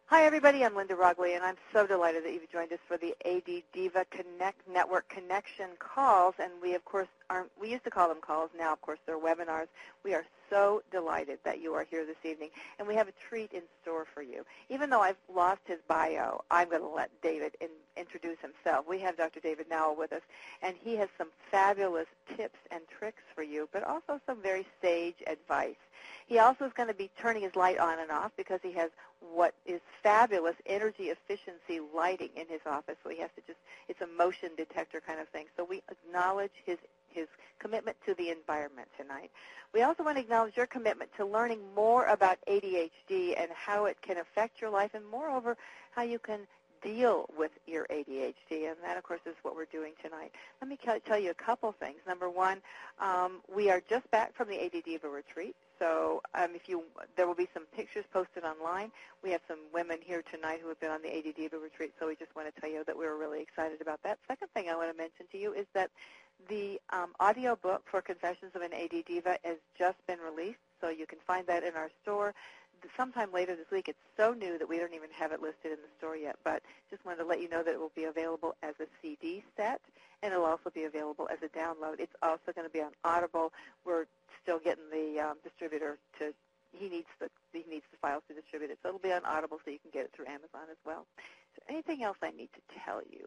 Hi, everybody. I'm Linda Rogley, and I'm so delighted that you've joined us for the AD Diva Connect Network Connection calls. And we, of course, we used to call them calls. Now, of course, they're webinars. We are so delighted that you are here this evening, and we have a treat in store for you. Even though I've lost his bio, I'm going to let David introduce himself. We have Dr. David Nowell with us, and he has some fabulous tips and tricks for you, but also some very sage advice. He also is going to be turning his light on and off because he has what is fabulous energy efficiency lighting in his office. So he has to it's a motion detector kind of thing. So we acknowledge his commitment to the environment tonight. We also want to acknowledge your commitment to learning more about ADHD and how it can affect your life, and moreover, how you can deal with your ADHD, and that, of course, is what we're doing tonight. Let me tell you a couple things. Number one, we are just back from the AD Diva retreat, so there will be some pictures posted online. We have some women here tonight who have been on the AD Diva retreat, so we just want to tell you that we're really excited about that. Second thing I want to mention to you is that the audio book for Confessions of an AD Diva has just been released, so you can find that in our store sometime later this week. It's so new that we don't even have it listed in the store yet, but just wanted to let you know that it will be available as a CD set, and it will also be available as a download. It's also going to be on Audible. We're still getting the distributor to, he needs the files to distribute it, so it'll be on Audible, so you can get it through Amazon as well. Is there anything else I need to tell you?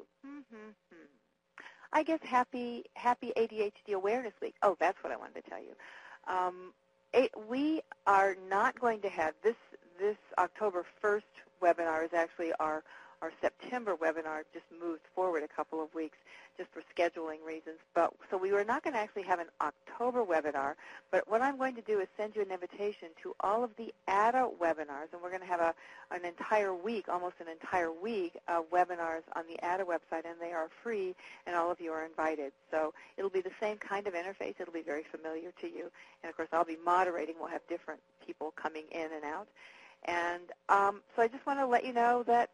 I guess happy ADHD Awareness Week. Oh, that's what I wanted to tell you. We are not going to have this October 1st webinar is actually our September webinar, just moved forward a couple of weeks just for scheduling reasons. So we were not going to actually have an October webinar, but what I'm going to do is send you an invitation to all of the ADA webinars, and we're going to have an entire week, almost an entire week of webinars on the ADA website, and they are free, and all of you are invited. So it'll be the same kind of interface. It'll be very familiar to you. And, of course, I'll be moderating. We'll have different people coming in and out. And so I just want to let you know that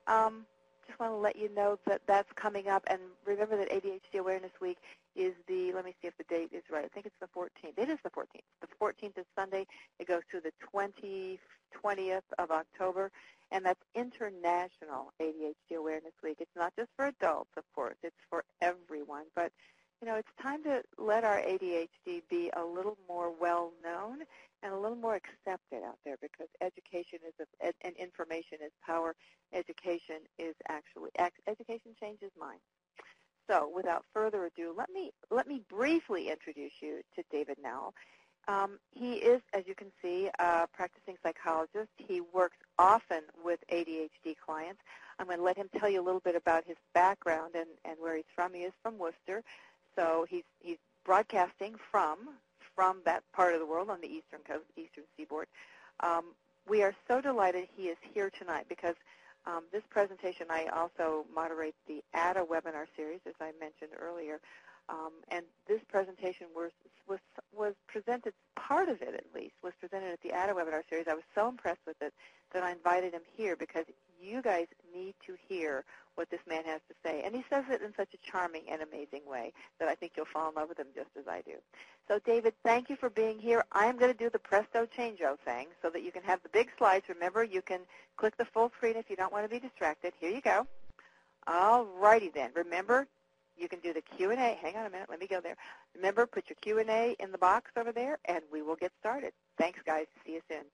that's coming up. And remember that ADHD Awareness Week is let me see if the date is right. I think it's the 14th. It is the 14th. The 14th is Sunday. It goes through the 20th of October, and that's International ADHD Awareness Week. It's not just for adults, of course. It's for everyone. But, it's time to let our ADHD be a little more well-known and a little more accepted out there, because education and information is power. Education changes minds. So without further ado, let me briefly introduce you to David Nowell. He is, as you can see, a practicing psychologist. He works often with ADHD clients. I'm going to let him tell you a little bit about his background and where he's from. He is from Worcester. So he's broadcasting from that part of the world on the eastern coast, eastern seaboard. We are so delighted he is here tonight because this presentation, I also moderate the ADA webinar series, as I mentioned earlier. And this presentation was presented, part of it at least, was presented at the ADA webinar series. I was so impressed with it that I invited him here because you guys need to hear what this man has to say. And he says it in such a charming and amazing way that I think you'll fall in love with him just as I do. So, David, thank you for being here. I am going to do the Presto Changeo thing so that you can have the big slides. Remember, you can click the full screen if you don't want to be distracted. Here you go. All righty then. Remember, you can do the Q&A. Hang on a minute. Let me go there. Remember, put your Q&A in the box over there, and we will get started. Thanks, guys. See you soon.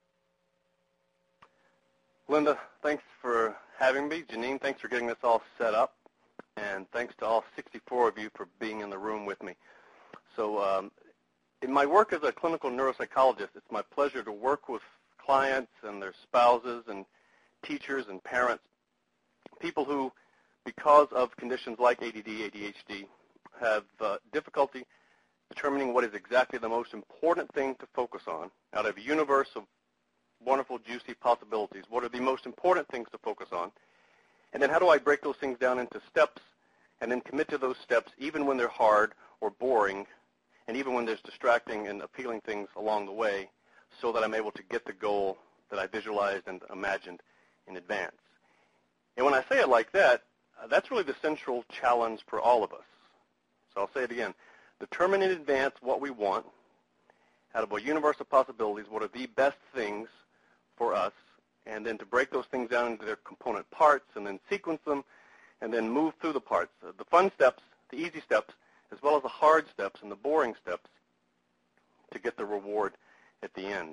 Linda, thanks for having me. Janine, thanks for getting this all set up. And thanks to all 64 of you for being in the room with me. So in my work as a clinical neuropsychologist, it's my pleasure to work with clients and their spouses and teachers and parents, people who, because of conditions like ADD, ADHD, have difficulty determining what is exactly the most important thing to focus on out of a universe of wonderful, juicy possibilities. What are the most important things to focus on? And then how do I break those things down into steps and then commit to those steps even when they're hard or boring and even when there's distracting and appealing things along the way so that I'm able to get the goal that I visualized and imagined in advance. And when I say it like that, that's really the central challenge for all of us. So I'll say it again. Determine in advance what we want out of a universe of possibilities, what are the best things for us, and then to break those things down into their component parts and then sequence them and then move through the parts. The fun steps, the easy steps, as well as the hard steps and the boring steps to get the reward at the end.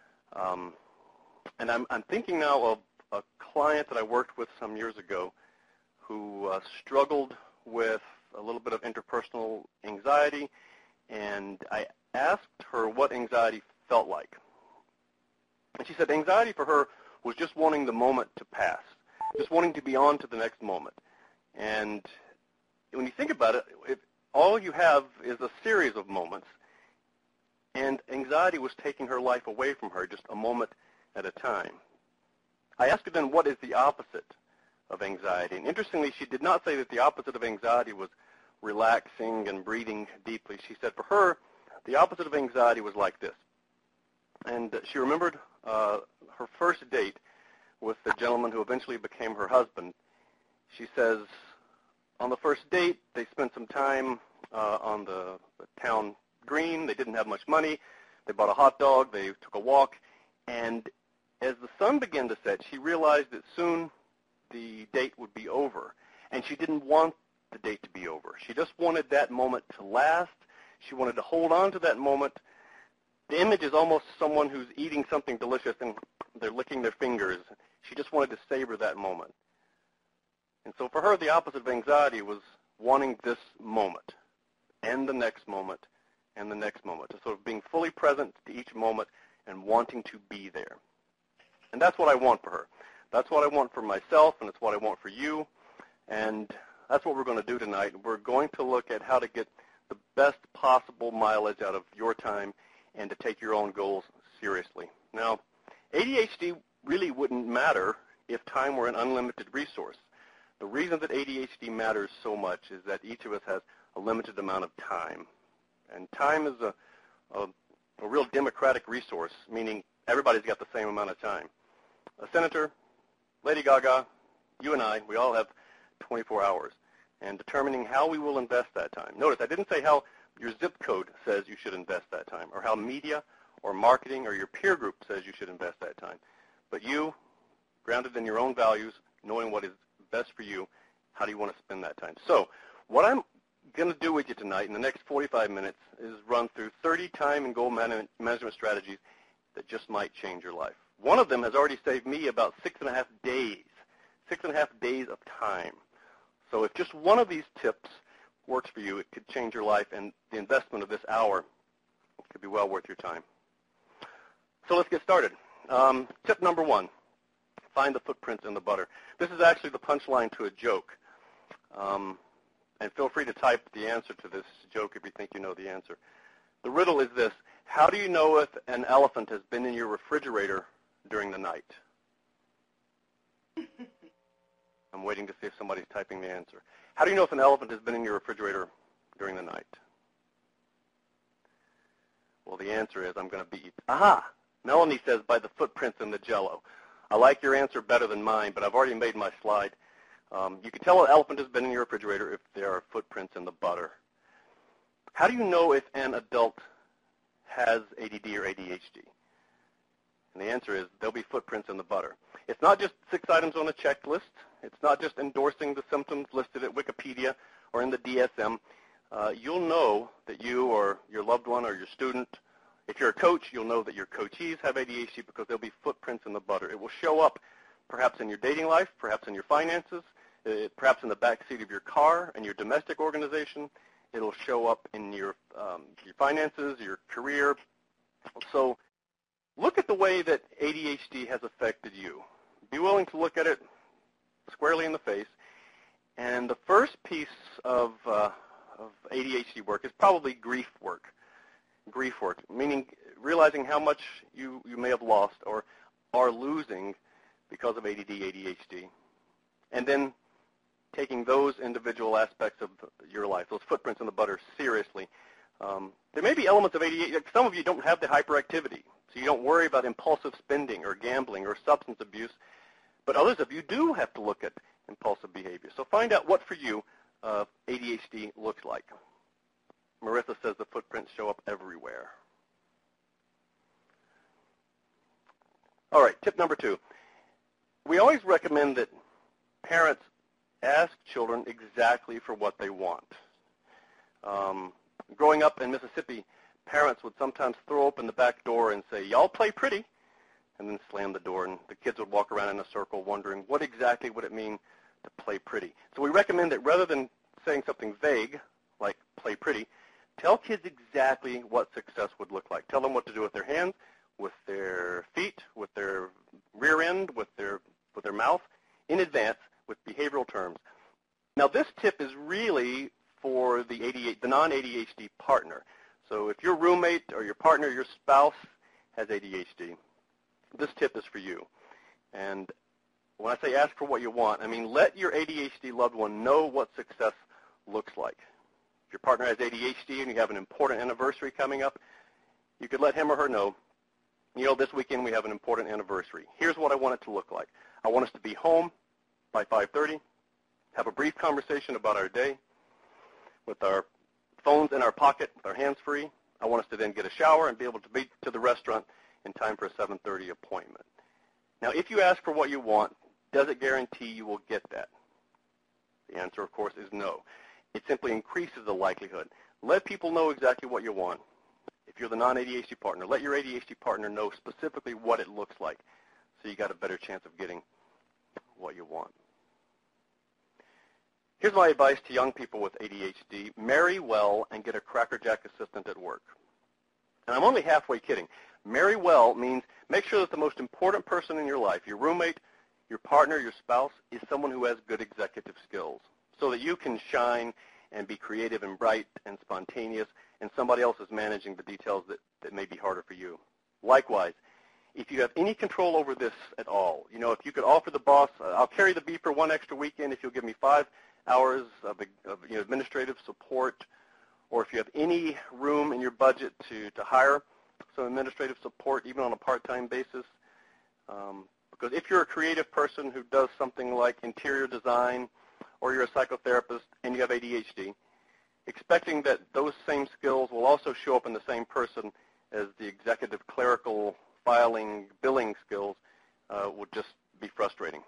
And I'm thinking now of a client that I worked with some years ago who struggled with a little bit of interpersonal anxiety, and I asked her what anxiety felt like. And she said anxiety for her was just wanting the moment to pass, just wanting to be on to the next moment. And when you think about it, if all you have is a series of moments, and anxiety was taking her life away from her just a moment at a time. I asked her then, what is the opposite of anxiety? And interestingly, she did not say that the opposite of anxiety was relaxing and breathing deeply. She said for her, the opposite of anxiety was like this. And she remembered her first date with the gentleman who eventually became her husband. She says, on the first date, they spent some time on the town green. They didn't have much money. They bought a hot dog. They took a walk. And as the sun began to set, she realized that soon the date would be over. And she didn't want the date to be over. She just wanted that moment to last. She wanted to hold on to that moment. The image is almost someone who's eating something delicious and they're licking their fingers. She just wanted to savor that moment. And so for her, the opposite of anxiety was wanting this moment and the next moment and the next moment, to sort of being fully present to each moment and wanting to be there. And that's what I want for her. That's what I want for myself, and it's what I want for you. And that's what we're going to do tonight. We're going to look at how to get the best possible mileage out of your time and to take your own goals seriously. Now, ADHD really wouldn't matter if time were an unlimited resource. The reason that ADHD matters so much is that each of us has a limited amount of time. And time is a real democratic resource, meaning everybody's got the same amount of time. A senator, Lady Gaga, you and I, we all have 24 hours. And determining how we will invest that time. Notice, I didn't say how your zip code says you should invest that time, or how media or marketing or your peer group says you should invest that time. But you, grounded in your own values, knowing what is best for you, how do you want to spend that time? So what I'm going to do with you tonight in the next 45 minutes is run through 30 time and goal management strategies that just might change your life. One of them has already saved me about 6.5 days of time. So if just one of these tips works for you, it could change your life, and the investment of this hour could be well worth your time. So let's get started. Tip number 1, find the footprints in the butter. This is actually the punchline to a joke. And feel free to type the answer to this joke if you think you know the answer. The riddle is this: how do you know if an elephant has been in your refrigerator during the night? I'm waiting to see if somebody's typing the answer. How do you know if an elephant has been in your refrigerator during the night? Well, the answer is I'm going to beat. Aha! Melanie says by the footprints in the Jell-O. I like your answer better than mine, but I've already made my slide. You can tell an elephant has been in your refrigerator if there are footprints in the butter. How do you know if an adult has ADD or ADHD? And the answer is there'll be footprints in the butter. It's not just 6 items on a checklist. It's not just endorsing the symptoms listed at Wikipedia or in the DSM. You'll know that you or your loved one or your student, if you're a coach, you'll know that your coachees have ADHD because there'll be footprints in the butter. It will show up perhaps in your dating life, perhaps in your finances, perhaps in the back seat of your car, in your domestic organization. It'll show up in your finances, your career. So look at the way that ADHD has affected you. Be willing to look at it squarely in the face. And the first piece of ADHD work is probably grief work. Grief work, meaning realizing how much you may have lost or are losing because of ADD, ADHD. And then taking those individual aspects of your life, those footprints in the butter, seriously. There may be elements of ADHD. Some of you don't have the hyperactivity, so you don't worry about impulsive spending or gambling or substance abuse. But others of you do have to look at impulsive behavior. So find out what for you ADHD looks like. Marissa says the footprints show up everywhere. All right, tip number 2. we always recommend that parents ask children exactly for what they want. Growing up in Mississippi, parents would sometimes throw open the back door and say, "Y'all play pretty," and then slam the door, and the kids would walk around in a circle wondering what exactly would it mean to play pretty. So we recommend that rather than saying something vague, like play pretty, tell kids exactly what success would look like. Tell them what to do with their hands, with their feet, with their rear end, with their mouth, in advance with behavioral terms. Now this tip is really for the non-ADHD partner. So if your roommate or your partner, your spouse has ADHD, this tip is for you. And when I say ask for what you want, I mean let your ADHD loved one know what success looks like. If your partner has ADHD and you have an important anniversary coming up, you could let him or her know, this weekend we have an important anniversary. Here's what I want it to look like. I want us to be home by 5:30, have a brief conversation about our day with our phones in our pocket, with our hands free. I want us to then get a shower and be able to be to the restaurant in time for a 7:30 appointment. Now, if you ask for what you want, does it guarantee you will get that? The answer, of course, is no. It simply increases the likelihood. Let people know exactly what you want. If you're the non-ADHD partner, let your ADHD partner know specifically what it looks like so you got a better chance of getting what you want. Here's my advice to young people with ADHD. Marry well and get a crackerjack assistant at work. And I'm only halfway kidding. Marry well means make sure that the most important person in your life, your roommate, your partner, your spouse, is someone who has good executive skills so that you can shine and be creative and bright and spontaneous, and somebody else is managing the details that may be harder for you. Likewise, if you have any control over this at all, if you could offer the boss, I'll carry the beeper one extra weekend if you'll give me 5 hours of administrative support, or if you have any room in your budget to hire some administrative support even on a part-time basis. Because if you're a creative person who does something like interior design, or you're a psychotherapist and you have ADHD, expecting that those same skills will also show up in the same person as the executive, clerical, filing, billing skills would just be frustrating.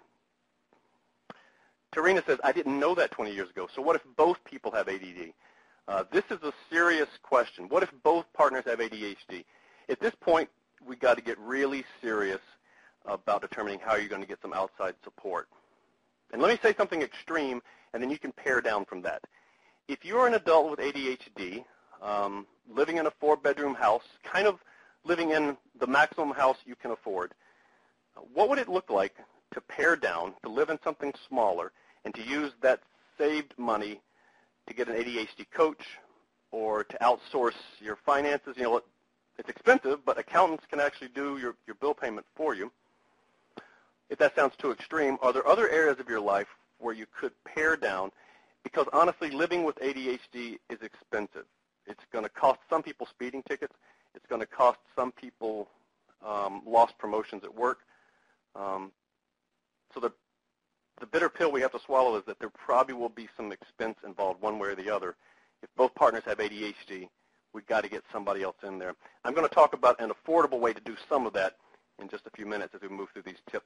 Tarina says, I didn't know that 20 years ago. So what if both people have ADD? This is a serious question. What if both partners have ADHD? At this point, we've got to get really serious about determining how you're going to get some outside support. And let me say something extreme, and then you can pare down from that. If you're an adult with ADHD, living in a 4-bedroom house, kind of living in the maximum house you can afford, what would it look like to pare down, to live in something smaller, and to use that saved money to get an ADHD coach or to outsource your finances? It's expensive, but accountants can actually do your bill payment for you. If that sounds too extreme, are there other areas of your life where you could pare down? Because honestly, living with ADHD is expensive. It's going to cost some people speeding tickets. It's going to cost some people lost promotions at work. So the bitter pill we have to swallow is that there probably will be some expense involved one way or the other. If both partners have ADHD, we've got to get somebody else in there. I'm going to talk about an affordable way to do some of that in just a few minutes as we move through these tips.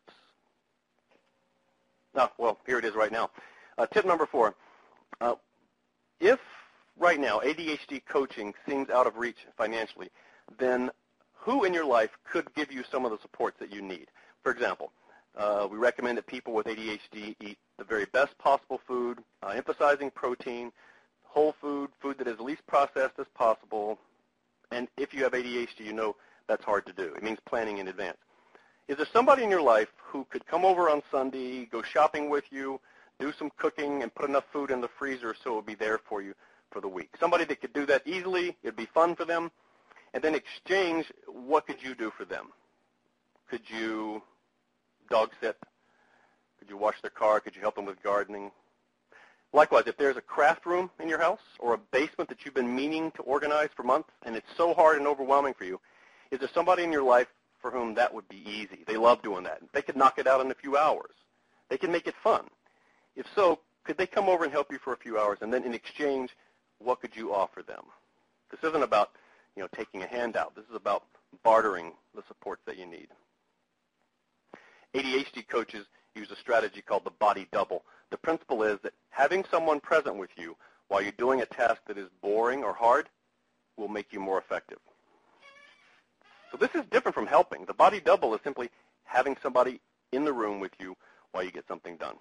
Well, here it is right now. Tip number 4. If right now ADHD coaching seems out of reach financially, then who in your life could give you some of the supports that you need? For example, we recommend that people with ADHD eat the very best possible food, emphasizing protein, whole food that is least processed as possible. And if you have ADHD, you know that's hard to do. It means planning in advance. Is there somebody in your life who could come over on Sunday, go shopping with you, do some cooking, and put enough food in the freezer so it would be there for you for the week? Somebody that could do that easily, it'd be fun for them, and then exchange, what could you do for them? Could you dog sit? Could you wash their car? Could you help them with gardening? Likewise, if there's a craft room in your house or a basement that you've been meaning to organize for months and it's so hard and overwhelming for you, is there somebody in your life for whom that would be easy? They love doing that. They could knock it out in a few hours. They can make it fun. If so, could they come over and help you for a few hours, and then in exchange, what could you offer them? This isn't about taking a handout. This is about bartering the supports that you need. ADHD coaches use a strategy called the body double. The principle is that having someone present with you while you're doing a task that is boring or hard will make you more effective. So this is different from helping. The body double is simply having somebody in the room with you while you get something done.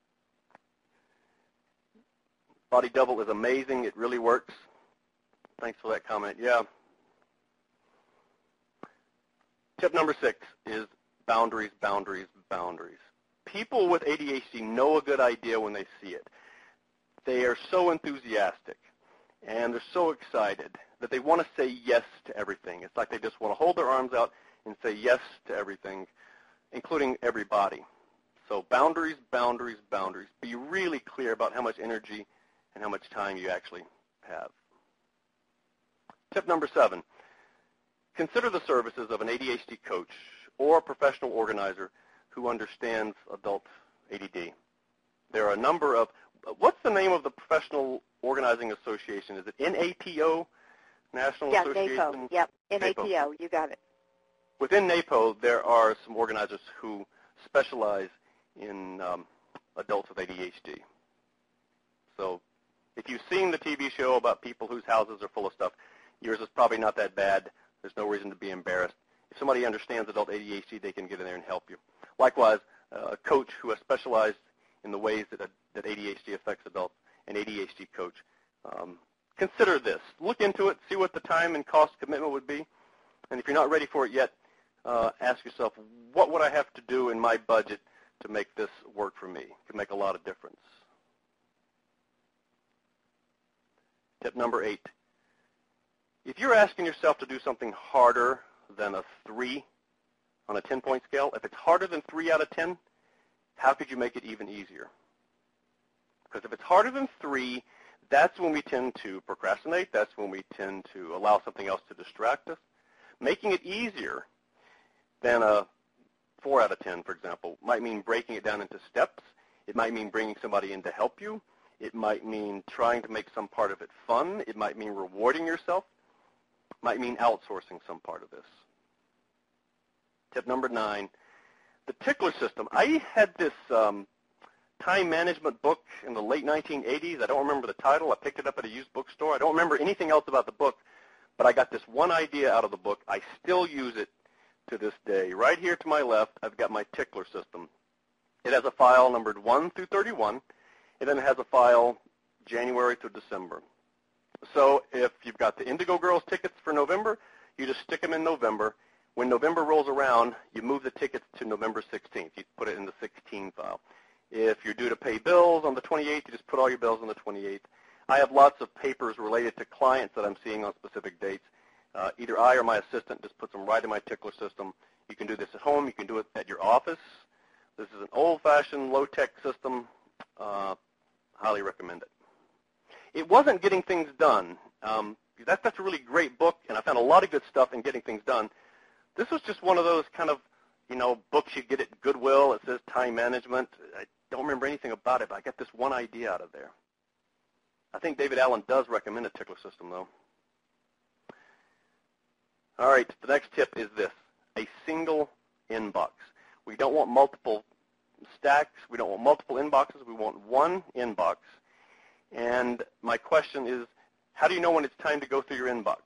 Body double is amazing. It really works. Thanks for that comment. Yeah. Tip number 6 is boundaries, boundaries, boundaries. People with ADHD know a good idea when they see it. They are so enthusiastic and they're so excited that they want to say yes to everything. It's like they just want to hold their arms out and say yes to everything, including everybody. So boundaries, boundaries, boundaries. Be really clear about how much energy and how much time you actually have. Tip number 7, consider the services of an ADHD coach or a professional organizer who understands adult ADD. There are a number of, what's the name of the Professional Organizing Association? Is it NAPO, National Association? Yeah, NAPO. Yep, NAPO. You got it. Within NAPO, there are some organizers who specialize in adults with ADHD. So if you've seen the TV show about people whose houses are full of stuff, yours is probably not that bad. There's no reason to be embarrassed. If somebody understands adult ADHD, they can get in there and help you. Likewise, a coach who has specialized in the ways that ADHD affects adults, an ADHD coach. Consider this. Look into it. See what the time and cost commitment would be. And if you're not ready for it yet, ask yourself, what would I have to do in my budget to make this work for me? It can make a lot of difference. Tip number 8. If you're asking yourself to do something harder than a 3 on a 10-point scale, if it's harder than 3 out of 10, how could you make it even easier? Because if it's harder than 3, that's when we tend to procrastinate. That's when we tend to allow something else to distract us. Making it easier than a 4 out of 10, for example, might mean breaking it down into steps. It might mean bringing somebody in to help you. It might mean trying to make some part of it fun. It might mean rewarding yourself. It might mean outsourcing some part of this. Tip number 9, the tickler system. I had this time management book in the late 1980s. I don't remember the title. I picked it up at a used bookstore. I don't remember anything else about the book, but I got this one idea out of the book. I still use it to this day. Right here to my left, I've got my tickler system. It has a file numbered 1 through 31, and then it has a file January through December. So if you've got the Indigo Girls tickets for November, you just stick them in November. When November rolls around, you move the tickets to November 16th. You put it in the 16 file. If you're due to pay bills on the 28th, you just put all your bills on the 28th. I have lots of papers related to clients that I'm seeing on specific dates. Either I or my assistant just puts them right in my tickler system. You can do this at home. You can do it at your office. This is an old-fashioned, low-tech system. Highly recommend it. It wasn't getting things done. That's a really great book, and I found a lot of good stuff in getting things done. This was just one of those kind of, books you get at Goodwill. It says time management. I don't remember anything about it, but I got this one idea out of there. I think David Allen does recommend a tickler system, though. All right, the next tip is this, a single inbox. We don't want multiple stacks. We don't want multiple inboxes. We want one inbox. And my question is, how do you know when it's time to go through your inbox?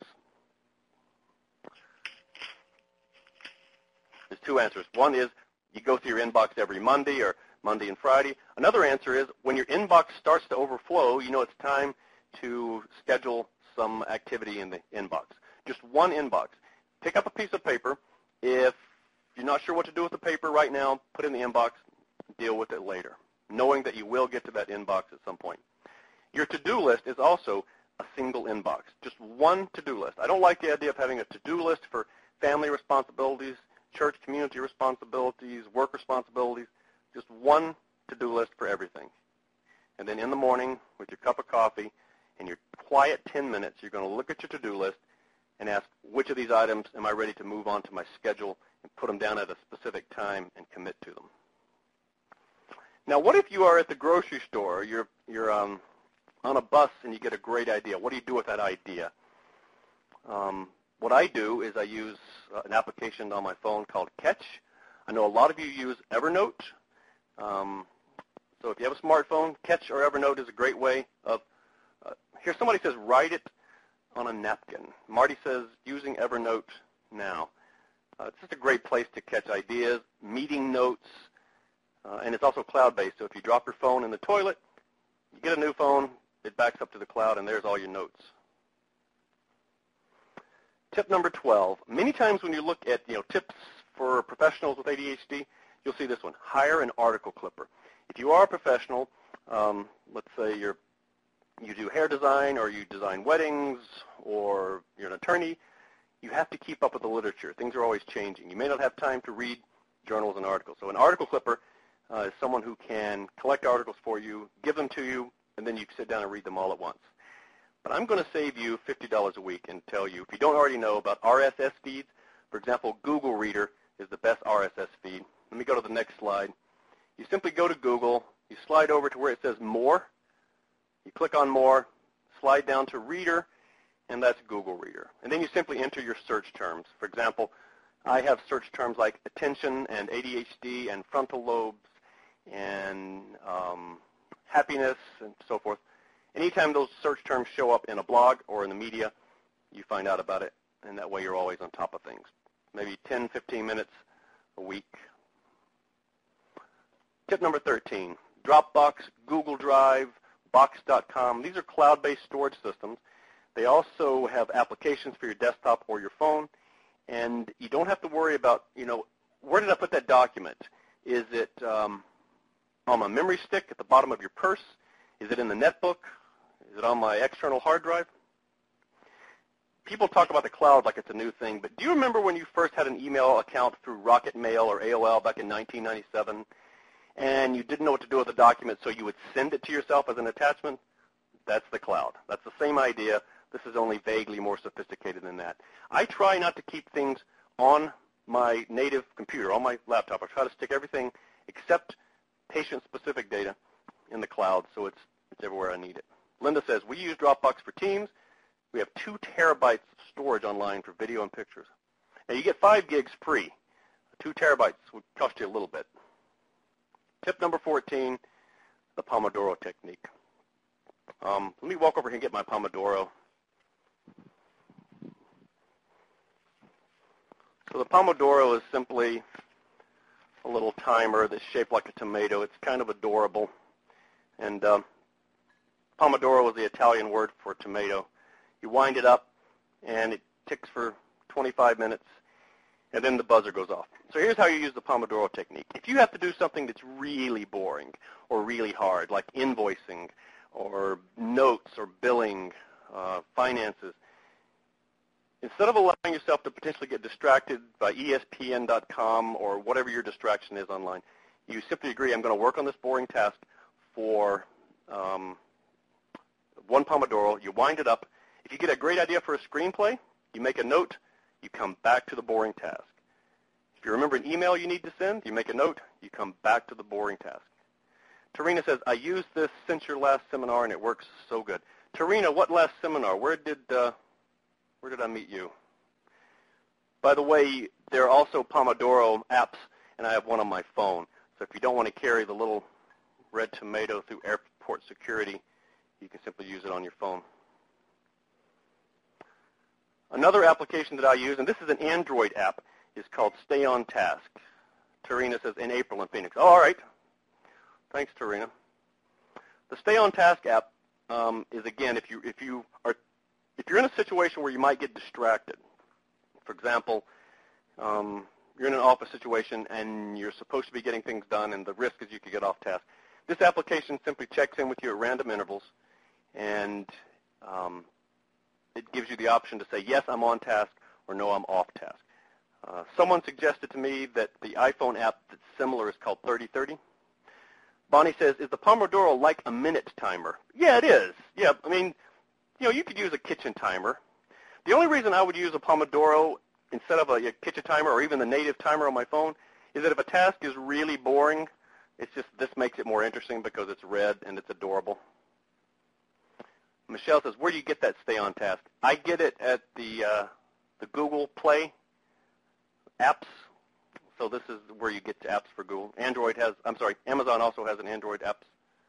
There's two answers. One is you go through your inbox every Monday or Monday and Friday. Another answer is when your inbox starts to overflow, you know it's time to schedule some activity in the inbox. Just one inbox. Pick up a piece of paper. If you're not sure what to do with the paper right now, put it in the inbox, deal with it later, knowing that you will get to that inbox at some point. Your to-do list is also a single inbox, just one to-do list. I don't like the idea of having a to-do list for family responsibilities, church community responsibilities, work responsibilities, just one to-do list for everything. And then in the morning with your cup of coffee and your quiet 10 minutes, you're going to look at your to-do list and ask, which of these items am I ready to move on to my schedule and put them down at a specific time and commit to them. Now, what if you are at the grocery store, you're on a bus and you get a great idea? What do you do with that idea? What I do is I use an application on my phone called Catch. I know a lot of you use Evernote. So if you have a smartphone, Catch or Evernote is a great way of, here somebody says write it on a napkin. Marty says using Evernote now. It's just a great place to catch ideas, meeting notes, and it's also cloud-based. So if you drop your phone in the toilet, you get a new phone, it backs up to the cloud, and there's all your notes. Tip number 12. Many times when you look at tips for professionals with ADHD, you'll see this one: hire an article clipper. If you are a professional, let's say you do hair design, or you design weddings, or you're an attorney, you have to keep up with the literature. Things are always changing. You may not have time to read journals and articles. So an article clipper is someone who can collect articles for you, give them to you, and then you can sit down and read them all at once. But I'm going to save you $50 a week and tell you, if you don't already know about RSS feeds, for example, Google Reader is the best RSS feed. Let me go to the next slide. You simply go to Google, you slide over to where it says More, you click on More, slide down to Reader, and that's Google Reader. And then you simply enter your search terms. For example, I have search terms like attention and ADHD and frontal lobes and happiness and so forth. Anytime those search terms show up in a blog or in the media, you find out about it, and that way you're always on top of things. Maybe 10, 15 minutes a week. Tip number 13, Dropbox, Google Drive, Box.com. These are cloud-based storage systems. They also have applications for your desktop or your phone, and you don't have to worry about, where did I put that document? Is it on my memory stick at the bottom of your purse? Is it in the netbook? Is it on my external hard drive? People talk about the cloud like it's a new thing, but do you remember when you first had an email account through Rocket Mail or AOL back in 1997, and you didn't know what to do with the document, so you would send it to yourself as an attachment? That's the cloud. That's the same idea. This is only vaguely more sophisticated than that. I try not to keep things on my native computer, on my laptop. I try to stick everything except patient-specific data in the cloud, so it's everywhere I need it. Linda says, we use Dropbox for Teams. We have 2 terabytes of storage online for video and pictures. Now, you get 5 gigs free. 2 terabytes would cost you a little bit. Tip number 14, the Pomodoro technique. Let me walk over here and get my Pomodoro. So the Pomodoro is simply a little timer that's shaped like a tomato. It's kind of adorable. And Pomodoro is the Italian word for tomato. You wind it up, and it ticks for 25 minutes, and then the buzzer goes off. So here's how you use the Pomodoro technique. If you have to do something that's really boring or really hard, like invoicing or notes or billing, finances, instead of allowing yourself to potentially get distracted by ESPN.com or whatever your distraction is online, you simply agree, I'm going to work on this boring task for 1 Pomodoro. You wind it up. If you get a great idea for a screenplay, you make a note, you come back to the boring task. If you remember an email you need to send, you make a note, you come back to the boring task. Tarina says, I used this since your last seminar, and it works so good. Tarina, what last seminar? Where did I meet you? By the way, there are also Pomodoro apps, and I have one on my phone. So if you don't want to carry the little red tomato through airport security, you can simply use it on your phone. Another application that I use, and this is an Android app, is called Stay on Task. Tarina says, in April in Phoenix. Oh, all right. Thanks, Tarina. The Stay on Task app is, again, if you're in a situation where you might get distracted. For example, you're in an office situation and you're supposed to be getting things done, and the risk is you could get off task. This application simply checks in with you at random intervals, and it gives you the option to say, yes, I'm on task, or no, I'm off task. Someone suggested to me that the iPhone app that's similar is called 3030. Bonnie says, is the Pomodoro like a minute timer? Yeah, it is. Yeah, I mean, you could use a kitchen timer. The only reason I would use a Pomodoro instead of a kitchen timer or even the native timer on my phone is that if a task is really boring, it's just this makes it more interesting because it's red and it's adorable. Michelle says, where do you get that Stay on Task? I get it at the Google Play apps. So this is where you get to apps for Google. Amazon also has an Android apps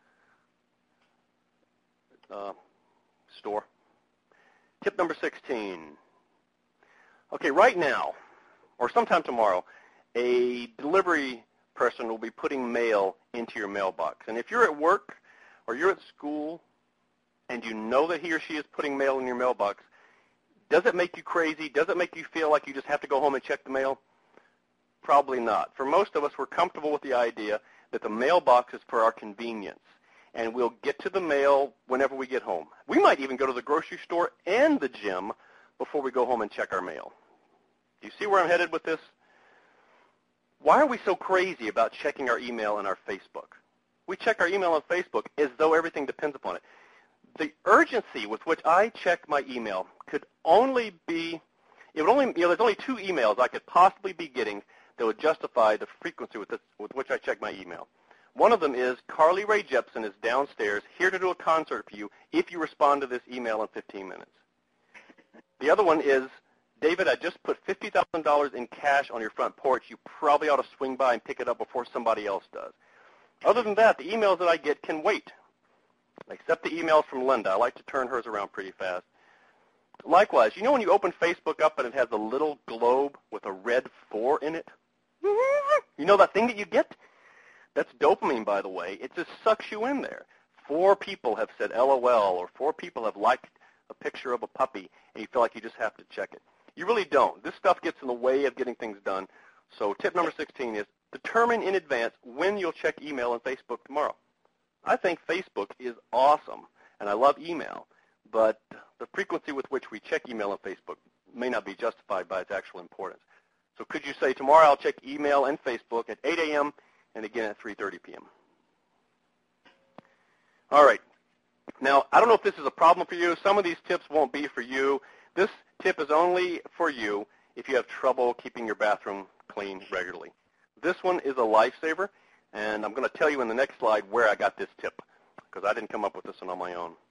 store. Tip number 16. Okay, right now, or sometime tomorrow, a delivery person will be putting mail into your mailbox. And if you're at work or you're at school and you know that he or she is putting mail in your mailbox, does it make you crazy? Does it make you feel like you just have to go home and check the mail? Probably not. For most of us, we're comfortable with the idea that the mailbox is for our convenience, and we'll get to the mail whenever we get home. We might even go to the grocery store and the gym before we go home and check our mail. Do you see where I'm headed with this? Why are we so crazy about checking our email and our Facebook? We check our email and Facebook as though everything depends upon it. The urgency with which I check my email could only be, there's only 2 emails I could possibly be getting that would justify the frequency with which I check my email. One of them is, Carly Rae Jepsen is downstairs, here to do a concert for you if you respond to this email in 15 minutes. The other one is, David, I just put $50,000 in cash on your front porch. You probably ought to swing by and pick it up before somebody else does. Other than that, the emails that I get can wait, except the emails from Linda. I like to turn hers around pretty fast. Likewise, you know when you open Facebook up and it has a little globe with a red 4 in it? You know that thing that you get? That's dopamine, by the way. It just sucks you in there. 4 people have said LOL, or 4 people have liked a picture of a puppy, and you feel like you just have to check it. You really don't. This stuff gets in the way of getting things done. So tip number 16 is determine in advance when you'll check email and Facebook tomorrow. I think Facebook is awesome, and I love email, but the frequency with which we check email and Facebook may not be justified by its actual importance. So could you say, tomorrow I'll check email and Facebook at 8 a.m. and again at 3:30 p.m. All right. Now, I don't know if this is a problem for you. Some of these tips won't be for you. This tip is only for you if you have trouble keeping your bathroom clean regularly. This one is a lifesaver, and I'm going to tell you in the next slide where I got this tip, because I didn't come up with this one on my own.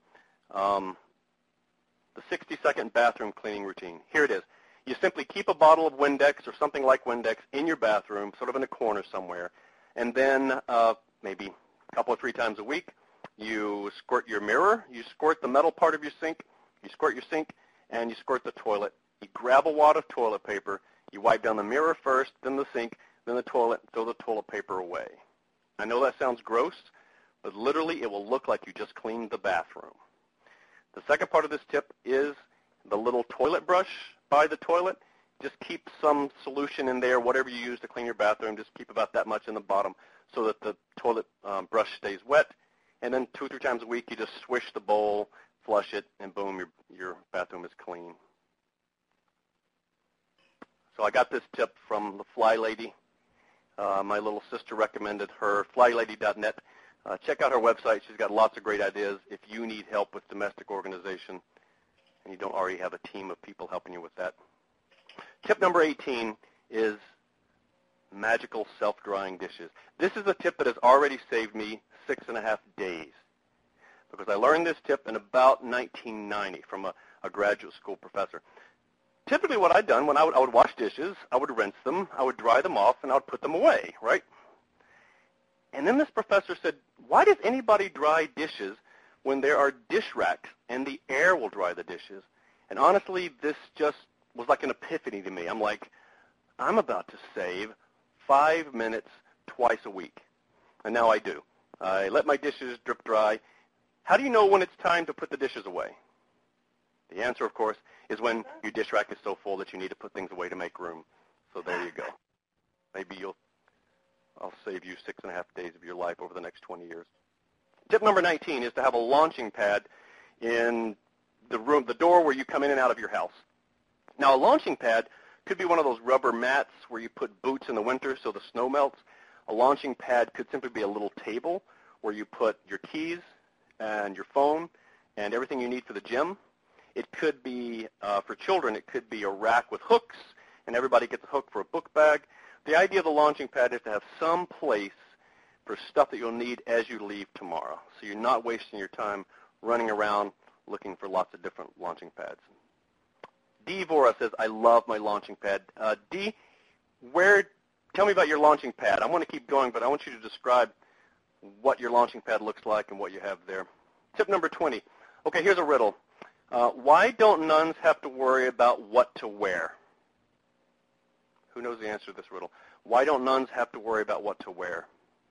The 60-second bathroom cleaning routine. Here it is. You simply keep a bottle of Windex or something like Windex in your bathroom, sort of in a corner somewhere, and then maybe a couple or 3 times a week, you squirt your mirror, you squirt the metal part of your sink, you squirt your sink, and you squirt the toilet. You grab a wad of toilet paper, you wipe down the mirror first, then the sink, then the toilet, throw the toilet paper away. I know that sounds gross, but literally it will look like you just cleaned the bathroom. The second part of this tip is the little toilet brush by the toilet. Just keep some solution in there, whatever you use to clean your bathroom, just keep about that much in the bottom so that the toilet brush stays wet. And then 2 or 3 times a week, you just swish the bowl, flush it, and boom, your bathroom is clean. So I got this tip from the Fly Lady. My little sister recommended her, flylady.net. Check out her website. She's got lots of great ideas if you need help with domestic organization and you don't already have a team of people helping you with that. Tip number 18 is magical self-drying dishes. This is a tip that has already saved me 6.5 days because I learned this tip in about 1990 from a graduate school professor. Typically what I'd done when I would wash dishes, I would rinse them, I would dry them off, and I would put them away, right? And then this professor said, why does anybody dry dishes when there are dish racks and the air will dry the dishes? And honestly, this just was like an epiphany to me. I'm like, I'm about to save 5 minutes twice a week. And now I do. I let my dishes drip dry. How do you know when it's time to put the dishes away? The answer, of course, is when your dish rack is so full that you need to put things away to make room. So there you go. Maybe I'll save you 6.5 days of your life over the next 20 years. Tip number 19 is to have a launching pad in the door where you come in and out of your house. Now, a launching pad could be one of those rubber mats where you put boots in the winter so the snow melts. A launching pad could simply be a little table where you put your keys and your phone and everything you need for the gym. It could be, for children, it could be a rack with hooks, and everybody gets a hook for a book bag. The idea of the launching pad is to have some place for stuff that you'll need as you leave tomorrow, so you're not wasting your time running around looking for lots of different launching pads. Dee Vora says, I love my launching pad. Dee, tell tell me about your launching pad. I want to keep going, but I want you to describe what your launching pad looks like and what you have there. Tip number 20. Okay, here's a riddle. Why don't nuns have to worry about what to wear? Who knows the answer to this riddle? Why don't nuns have to worry about what to wear?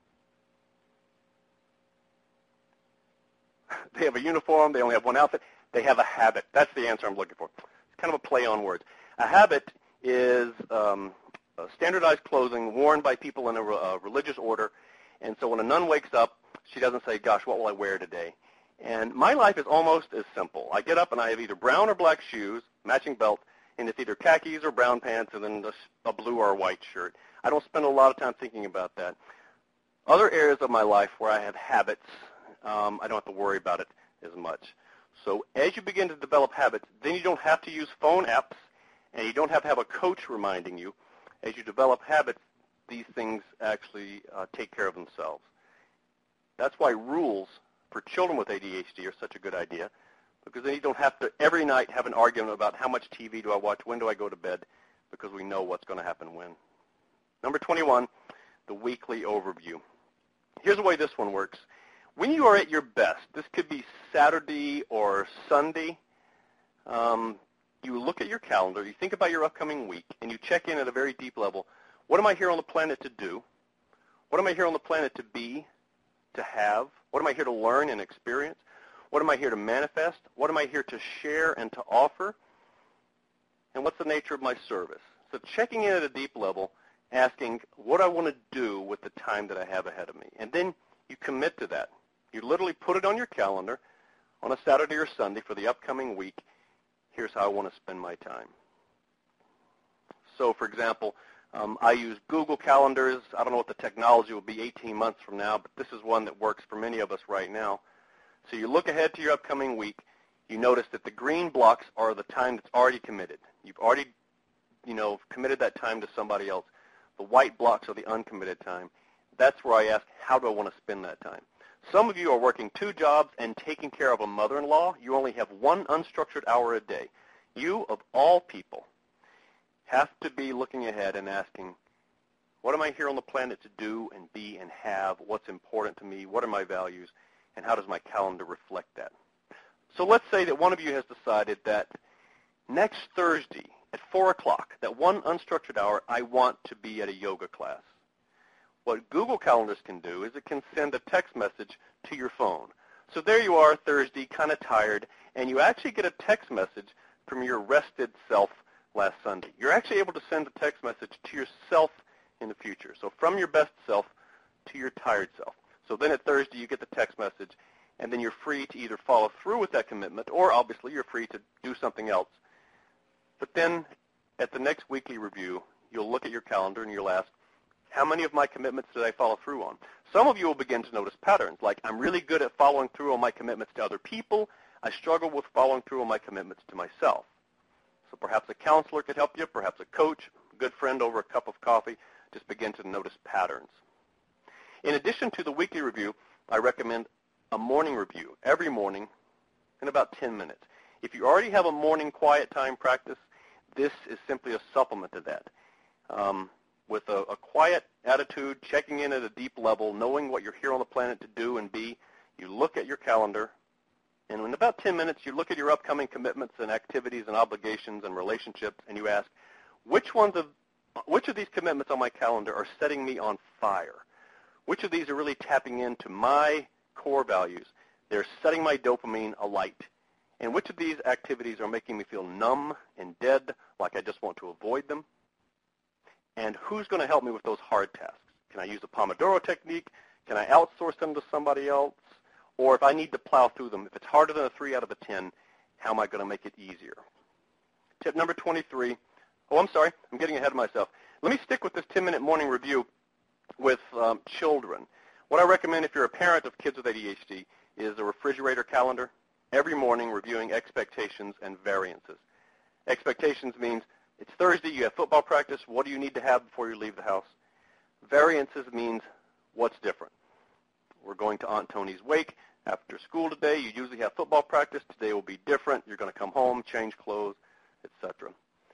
They have a uniform. They only have one outfit. They have a habit. That's the answer I'm looking for. It's kind of a play on words. A habit is standardized clothing worn by people in a religious order. And so when a nun wakes up, she doesn't say, gosh, what will I wear today? And my life is almost as simple. I get up and I have either brown or black shoes, matching belt, and it's either khakis or brown pants and then a blue or a white shirt. I don't spend a lot of time thinking about that. Other areas of my life where I have habits, I don't have to worry about it as much. So as you begin to develop habits, then you don't have to use phone apps and you don't have to have a coach reminding you. As you develop habits, these things actually take care of themselves. That's why rules for children with ADHD are such a good idea, because then you don't have to every night have an argument about how much TV do I watch, when do I go to bed, because we know what's going to happen when. Number 21, the weekly overview. Here's the way this one works. When you are at your best, this could be Saturday or Sunday, you look at your calendar, you think about your upcoming week, and you check in at a very deep level. What am I here on the planet to do? What am I here on the planet to be, to have? What am I here to learn and experience? What am I here to manifest? What am I here to share and to offer? And what's the nature of my service? So checking in at a deep level, asking what I want to do with the time that I have ahead of me. And then you commit to that. You literally put it on your calendar on a Saturday or Sunday for the upcoming week. Here's how I want to spend my time. So, for example, I use Google Calendars. I don't know what the technology will be 18 months from now, but this is one that works for many of us right now. So you look ahead to your upcoming week. You notice that the green blocks are the time that's already committed. You've already, committed that time to somebody else. The white blocks are the uncommitted time. That's where I ask, how do I want to spend that time? Some of you are working 2 jobs and taking care of a mother-in-law. You only have 1 unstructured hour a day. You, of all people, have to be looking ahead and asking, what am I here on the planet to do and be and have? What's important to me? What are my values? And how does my calendar reflect that? So let's say that one of you has decided that next Thursday at 4 o'clock, that 1 unstructured hour, I want to be at a yoga class. What Google Calendars can do is it can send a text message to your phone. So there you are Thursday, kind of tired, and you actually get a text message from your rested self last Sunday. You're actually able to send a text message to yourself in the future. So from your best self to your tired self. So then at Thursday you get the text message, and then you're free to either follow through with that commitment, or obviously you're free to do something else. But then at the next weekly review, you'll look at your calendar and you'll ask, how many of my commitments did I follow through on? Some of you will begin to notice patterns, like I'm really good at following through on my commitments to other people. I struggle with following through on my commitments to myself. So perhaps a counselor could help you, perhaps a coach, a good friend over a cup of coffee. Just begin to notice patterns. In addition to the weekly review, I recommend a morning review every morning in about 10 minutes. If you already have a morning quiet time practice, this is simply a supplement to that. With a quiet attitude, checking in at a deep level, knowing what you're here on the planet to do and be, you look at your calendar, and in about 10 minutes, you look at your upcoming commitments and activities and obligations and relationships, and you ask, which of these commitments on my calendar are setting me on fire? Which of these are really tapping into my core values? They're setting my dopamine alight. And which of these activities are making me feel numb and dead, like I just want to avoid them? And who's going to help me with those hard tasks? Can I use the Pomodoro technique? Can I outsource them to somebody else? Or if I need to plow through them, if it's harder than a 3 out of a 10, how am I going to make it easier? Tip number 23. Oh, I'm sorry. I'm getting ahead of myself. Let me stick with this 10-minute morning review with children. What I recommend if you're a parent of kids with ADHD is a refrigerator calendar, every morning reviewing expectations and variances. Expectations means it's Thursday, you have football practice, what do you need to have before you leave the house? Variances means what's different. We're going to Aunt Tony's wake after school today. You usually have football practice. Today will be different. You're going to come home, change clothes, etc.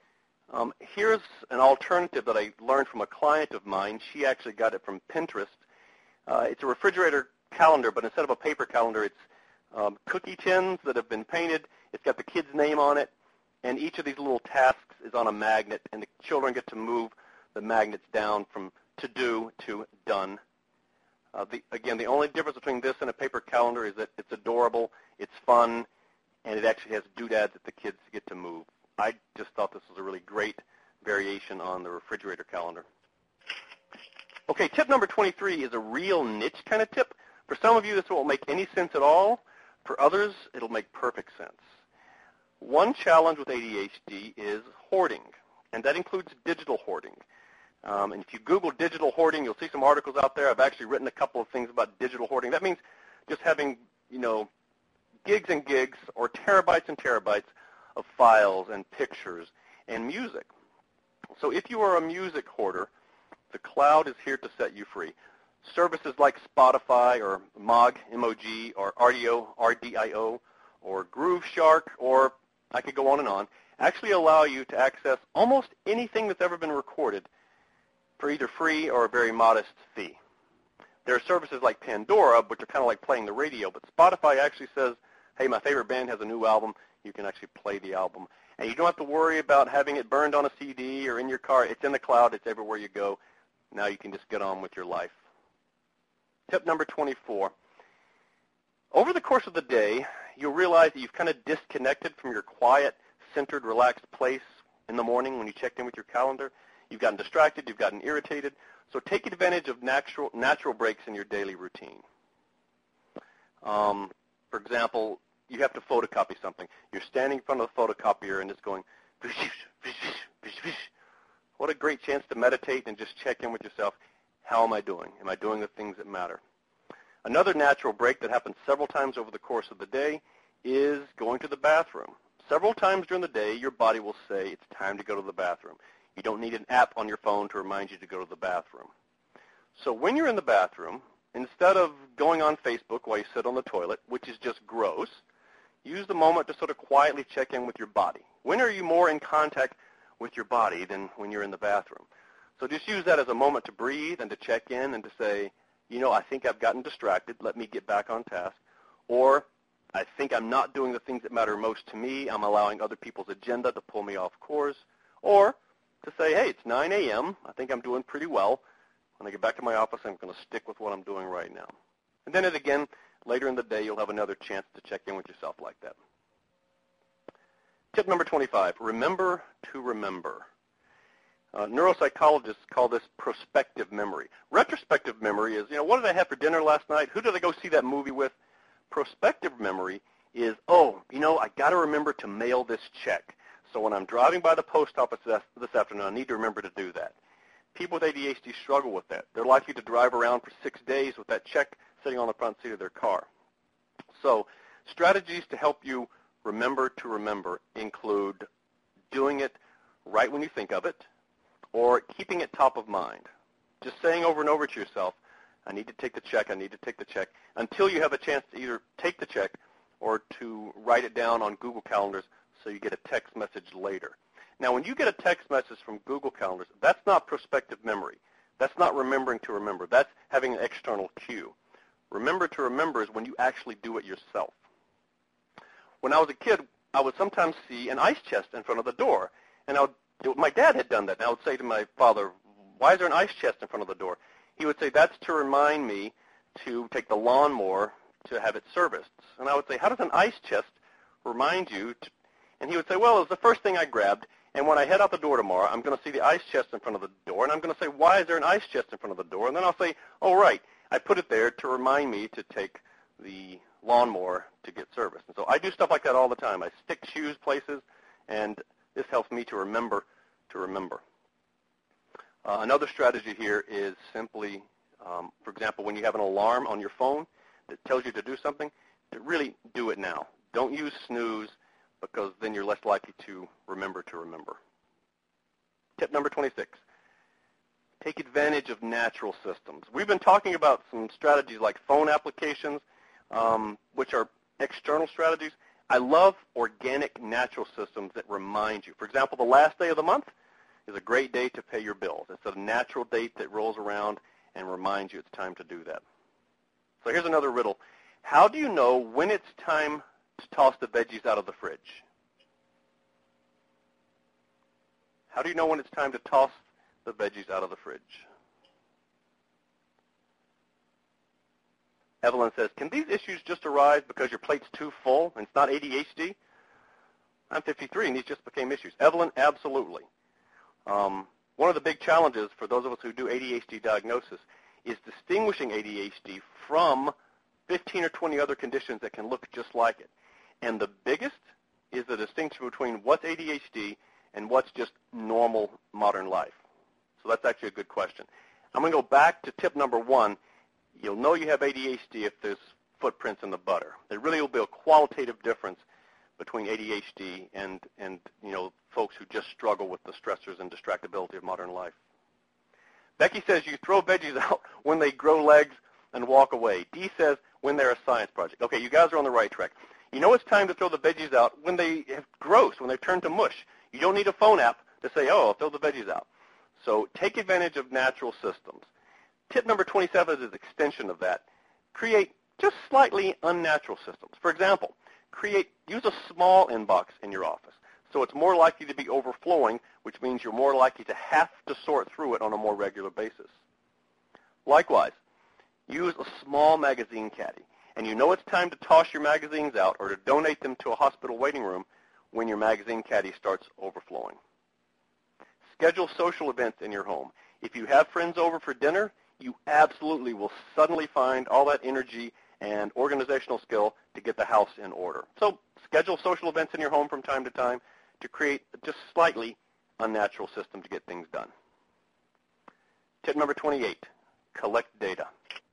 Here's an alternative that I learned from a client of mine. She actually got it from Pinterest. It's a refrigerator calendar, but instead of a paper calendar, it's cookie tins that have been painted. It's got the kid's name on it, and each of these little tasks is on a magnet, and the children get to move the magnets down from to do to done. Again, the only difference between this and a paper calendar is that it's adorable, it's fun, and it actually has doodads that the kids get to move. I just thought this was a really great variation on the refrigerator calendar. Okay, tip number 23 is a real niche kind of tip. For some of you, this won't make any sense at all. For others, it'll make perfect sense. One challenge with ADHD is hoarding, and that includes digital hoarding. And if you Google digital hoarding, you'll see some articles out there. I've actually written a couple of things about digital hoarding. That means just having, gigs and gigs or terabytes and terabytes of files and pictures and music. So if you are a music hoarder, the cloud is here to set you free. Services like Spotify or Mog, M-O-G, or RDO, R-D-I-O, or Grooveshark, or I could go on, actually allow you to access almost anything that's ever been recorded for either free or a very modest fee. There are services like Pandora, which are kind of like playing the radio, but Spotify actually says, hey, my favorite band has a new album. You can actually play the album. And you don't have to worry about having it burned on a CD or in your car. It's in the cloud. It's everywhere you go. Now you can just get on with your life. Tip number 24. Over the course of the day, you'll realize that you've kind of disconnected from your quiet, centered, relaxed place in the morning when you checked in with your calendar. You've gotten distracted. You've gotten irritated. So take advantage of natural breaks in your daily routine. For example, you have to photocopy something. You're standing in front of the photocopier and it's going, what a great chance to meditate and just check in with yourself. How am I doing? Am I doing the things that matter? Another natural break that happens several times over the course of the day is going to the bathroom. Several times during the day, your body will say it's time to go to the bathroom. You don't need an app on your phone to remind you to go to the bathroom. So when you're in the bathroom, instead of going on Facebook while you sit on the toilet, which is just gross, use the moment to sort of quietly check in with your body. When are you more in contact with your body than when you're in the bathroom? So just use that as a moment to breathe and to check in and to say, I think I've gotten distracted. Let me get back on task. Or I think I'm not doing the things that matter most to me. I'm allowing other people's agenda to pull me off course. Or to say, hey, it's 9 a.m. I think I'm doing pretty well. When I get back to my office, I'm going to stick with what I'm doing right now. And then again, later in the day, you'll have another chance to check in with yourself like that. Tip number 25, remember to remember. Neuropsychologists call this prospective memory. Retrospective memory is, what did I have for dinner last night? Who did I go see that movie with? Prospective memory is, I got to remember to mail this check. So when I'm driving by the post office this afternoon, I need to remember to do that. People with ADHD struggle with that. They're likely to drive around for 6 days with that check sitting on the front seat of their car. So strategies to help you remember to remember include doing it right when you think of it or keeping it top of mind. Just saying over and over to yourself, I need to take the check, I need to take the check, until you have a chance to either take the check or to write it down on Google Calendars so you get a text message later. Now, when you get a text message from Google Calendars, that's not prospective memory. That's not remembering to remember. That's having an external cue. Remember to remember is when you actually do it yourself. When I was a kid, I would sometimes see an ice chest in front of the door. And my dad had done that. And I would say to my father, why is there an ice chest in front of the door? He would say, that's to remind me to take the lawnmower to have it serviced. And I would say, how does an ice chest remind you? And he would say, well, it was the first thing I grabbed. And when I head out the door tomorrow, I'm going to see the ice chest in front of the door, and I'm going to say, why is there an ice chest in front of the door? And then I'll say, oh, right, I put it there to remind me to take the lawnmower to get serviced. And so I do stuff like that all the time. I stick shoes places, and this helps me to remember to remember. Another strategy here is simply, for example, when you have an alarm on your phone that tells you to do something, to really do it now. Don't use snooze, because then you're less likely to remember to remember. Tip number 26, take advantage of natural systems. We've been talking about some strategies like phone applications, which are external strategies. I love organic, natural systems that remind you. For example, the last day of the month is a great day to pay your bills. It's a natural date that rolls around and reminds you it's time to do that. So here's another riddle. How do you know when it's time to toss the veggies out of the fridge? How do you know when it's time to toss the veggies out of the fridge? Evelyn says, can these issues just arise because your plate's too full and it's not ADHD? I'm 53 and these just became issues. Evelyn, absolutely. One of the big challenges for those of us who do ADHD diagnosis is distinguishing ADHD from 15 or 20 other conditions that can look just like it. And the biggest is the distinction between what's ADHD and what's just normal modern life. So that's actually a good question. I'm going to go back to tip number 1. You'll know you have ADHD if there's footprints in the butter. There really will be a qualitative difference between ADHD and folks who just struggle with the stressors and distractibility of modern life. Becky says you throw veggies out when they grow legs and walk away. Dee says when they're a science project. Okay, you guys are on the right track. You know it's time to throw the veggies out when they have gross, when they've turned to mush. You don't need a phone app to say, oh, I'll throw the veggies out. So take advantage of natural systems. Tip number 27 is an extension of that. Create just slightly unnatural systems. For example, use a small inbox in your office. So it's more likely to be overflowing, which means you're more likely to have to sort through it on a more regular basis. Likewise, use a small magazine caddy. And you know it's time to toss your magazines out or to donate them to a hospital waiting room when your magazine caddy starts overflowing. Schedule social events in your home. If you have friends over for dinner, you absolutely will suddenly find all that energy and organizational skill to get the house in order. So schedule social events in your home from time to time to create just slightly unnatural system to get things done. Tip number 28, collect data.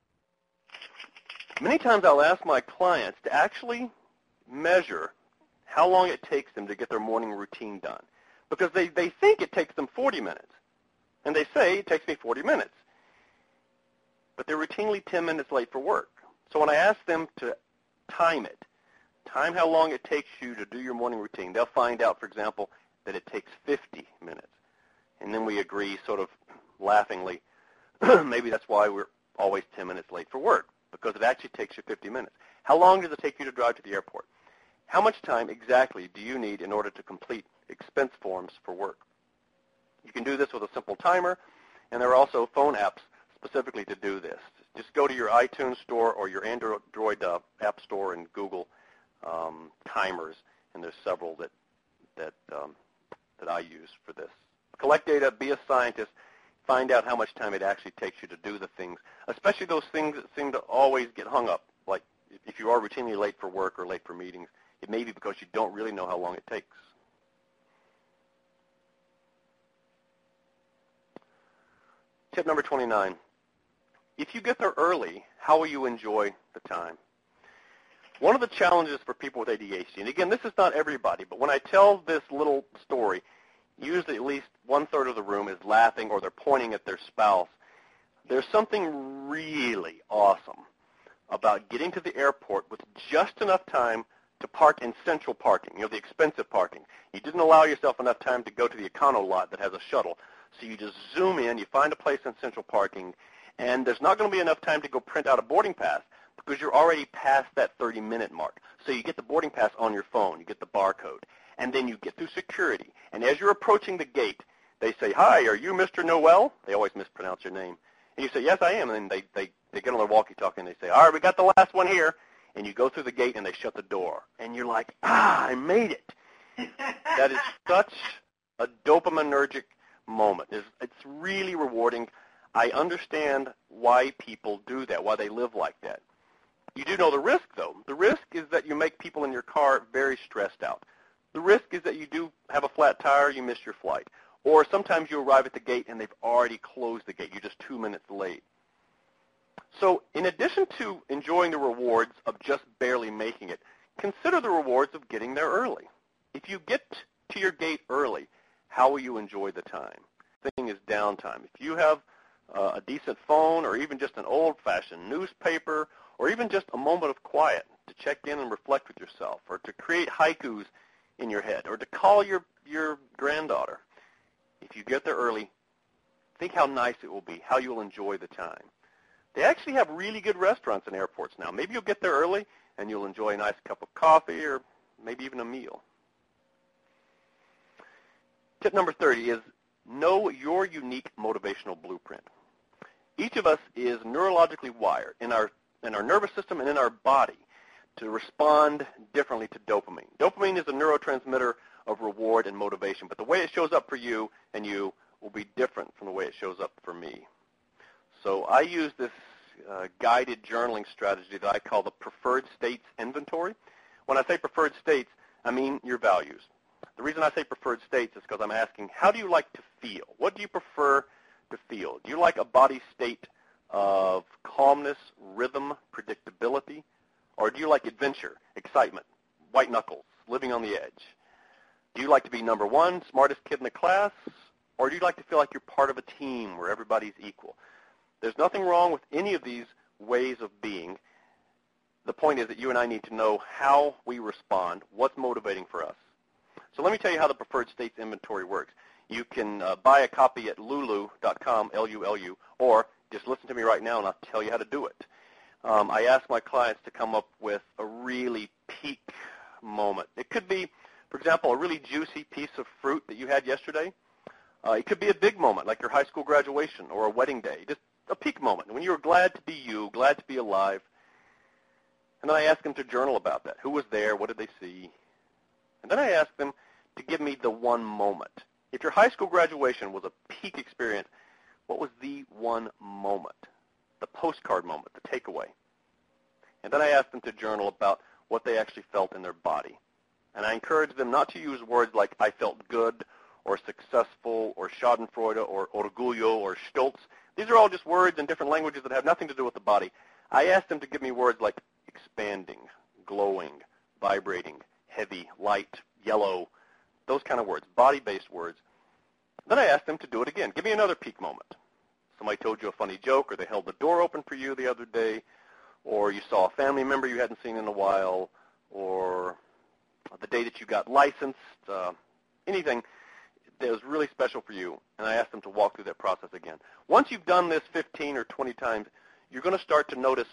Many times I'll ask my clients to actually measure how long it takes them to get their morning routine done, because they think it takes them 40 minutes, and they say it takes me 40 minutes, but they're routinely 10 minutes late for work. So when I ask them to time how long it takes you to do your morning routine, they'll find out, for example, that it takes 50 minutes. And then we agree sort of laughingly, maybe that's why we're always 10 minutes late for work, because it actually takes you 50 minutes. How long does it take you to drive to the airport? How much time exactly do you need in order to complete expense forms for work? You can do this with a simple timer, and there are also phone apps specifically to do this. Just go to your iTunes store or your Android app store and Google timers, and there's several that I use for this. Collect data, be a scientist, find out how much time it actually takes you to do the things, especially those things that seem to always get hung up, like if you are routinely late for work or late for meetings, it may be because you don't really know how long it takes. Tip number 29. If you get there early, how will you enjoy the time? One of the challenges for people with ADHD, and again, this is not everybody, but when I tell this little story, usually at least 1/3 of the room is laughing or they're pointing at their spouse. There's something really awesome about getting to the airport with just enough time to park in central parking, the expensive parking. You didn't allow yourself enough time to go to the econo lot that has a shuttle. So you just zoom in, you find a place in central parking, and there's not going to be enough time to go print out a boarding pass because you're already past that 30-minute mark. So you get the boarding pass on your phone, you get the barcode, and then you get through security. And as you're approaching the gate, they say, "Hi, are you Mr. Noel?" They always mispronounce your name. And you say, "Yes, I am." And then they get on their walkie-talkie and they say, "All right, we got the last one here." And you go through the gate and they shut the door. And you're like, I made it. That is such a dopaminergic moment. It's really rewarding. I understand why people do that, why they live like that. You do know the risk, though. The risk is that you make people in your car very stressed out. The risk is that you do have a flat tire, you miss your flight. Or sometimes you arrive at the gate and they've already closed the gate. You're just 2 minutes late. So in addition to enjoying the rewards of just barely making it, consider the rewards of getting there early. If you get to your gate early, how will you enjoy the time? The thing is downtime. If you have a decent phone or even just an old-fashioned newspaper or even just a moment of quiet to to check in and reflect with yourself, or to create haikus in your head, or to call your granddaughter. If you get there early, think how nice it will be, how you'll enjoy the time. They actually have really good restaurants in airports now. Maybe you'll get there early and you'll enjoy a nice cup of coffee or maybe even a meal. Tip number 30 is know your unique motivational blueprint. Each of us is neurologically wired in our nervous system and in our body to respond differently to dopamine. Dopamine is a neurotransmitter of reward and motivation, but the way it shows up for you and you will be different from the way it shows up for me. So I use this guided journaling strategy that I call the preferred states inventory. When I say preferred states, I mean your values. The reason I say preferred states is because I'm asking, how do you like to feel? What do you prefer to feel? Do you like a body state of calmness, rhythm, predictability? Or do you like adventure, excitement, white knuckles, living on the edge? Do you like to be number one, smartest kid in the class? Or do you like to feel like you're part of a team where everybody's equal? There's nothing wrong with any of these ways of being. The point is that you and I need to know how we respond, what's motivating for us. So let me tell you how the preferred states inventory works. You can buy a copy at lulu.com, L-U-L-U, or just listen to me right now and I'll tell you how to do it. I ask my clients to come up with a really peak moment. It could be, for example, a really juicy piece of fruit that you had yesterday. It could be a big moment, like your high school graduation or a wedding day, just a peak moment when you were glad to be you, glad to be alive. And then I ask them to journal about that. Who was there? What did they see? And then I ask them to give me the one moment. If your high school graduation was a peak experience, what was the one moment? The postcard moment, the takeaway. And then I ask them to journal about what they actually felt in their body. And I encourage them not to use words like I felt good or successful or schadenfreude or orgullo or stolz. These are all just words in different languages that have nothing to do with the body. I ask them to give me words like expanding, glowing, vibrating, heavy, light, yellow, those kind of words, body-based words. Then I ask them to do it again. Give me another peak moment. Somebody told you a funny joke, or they held the door open for you the other day, or you saw a family member you hadn't seen in a while, or the day that you got licensed, anything that was really special for you, and I ask them to walk through that process again. Once you've done this 15 or 20 times, you're going to start to notice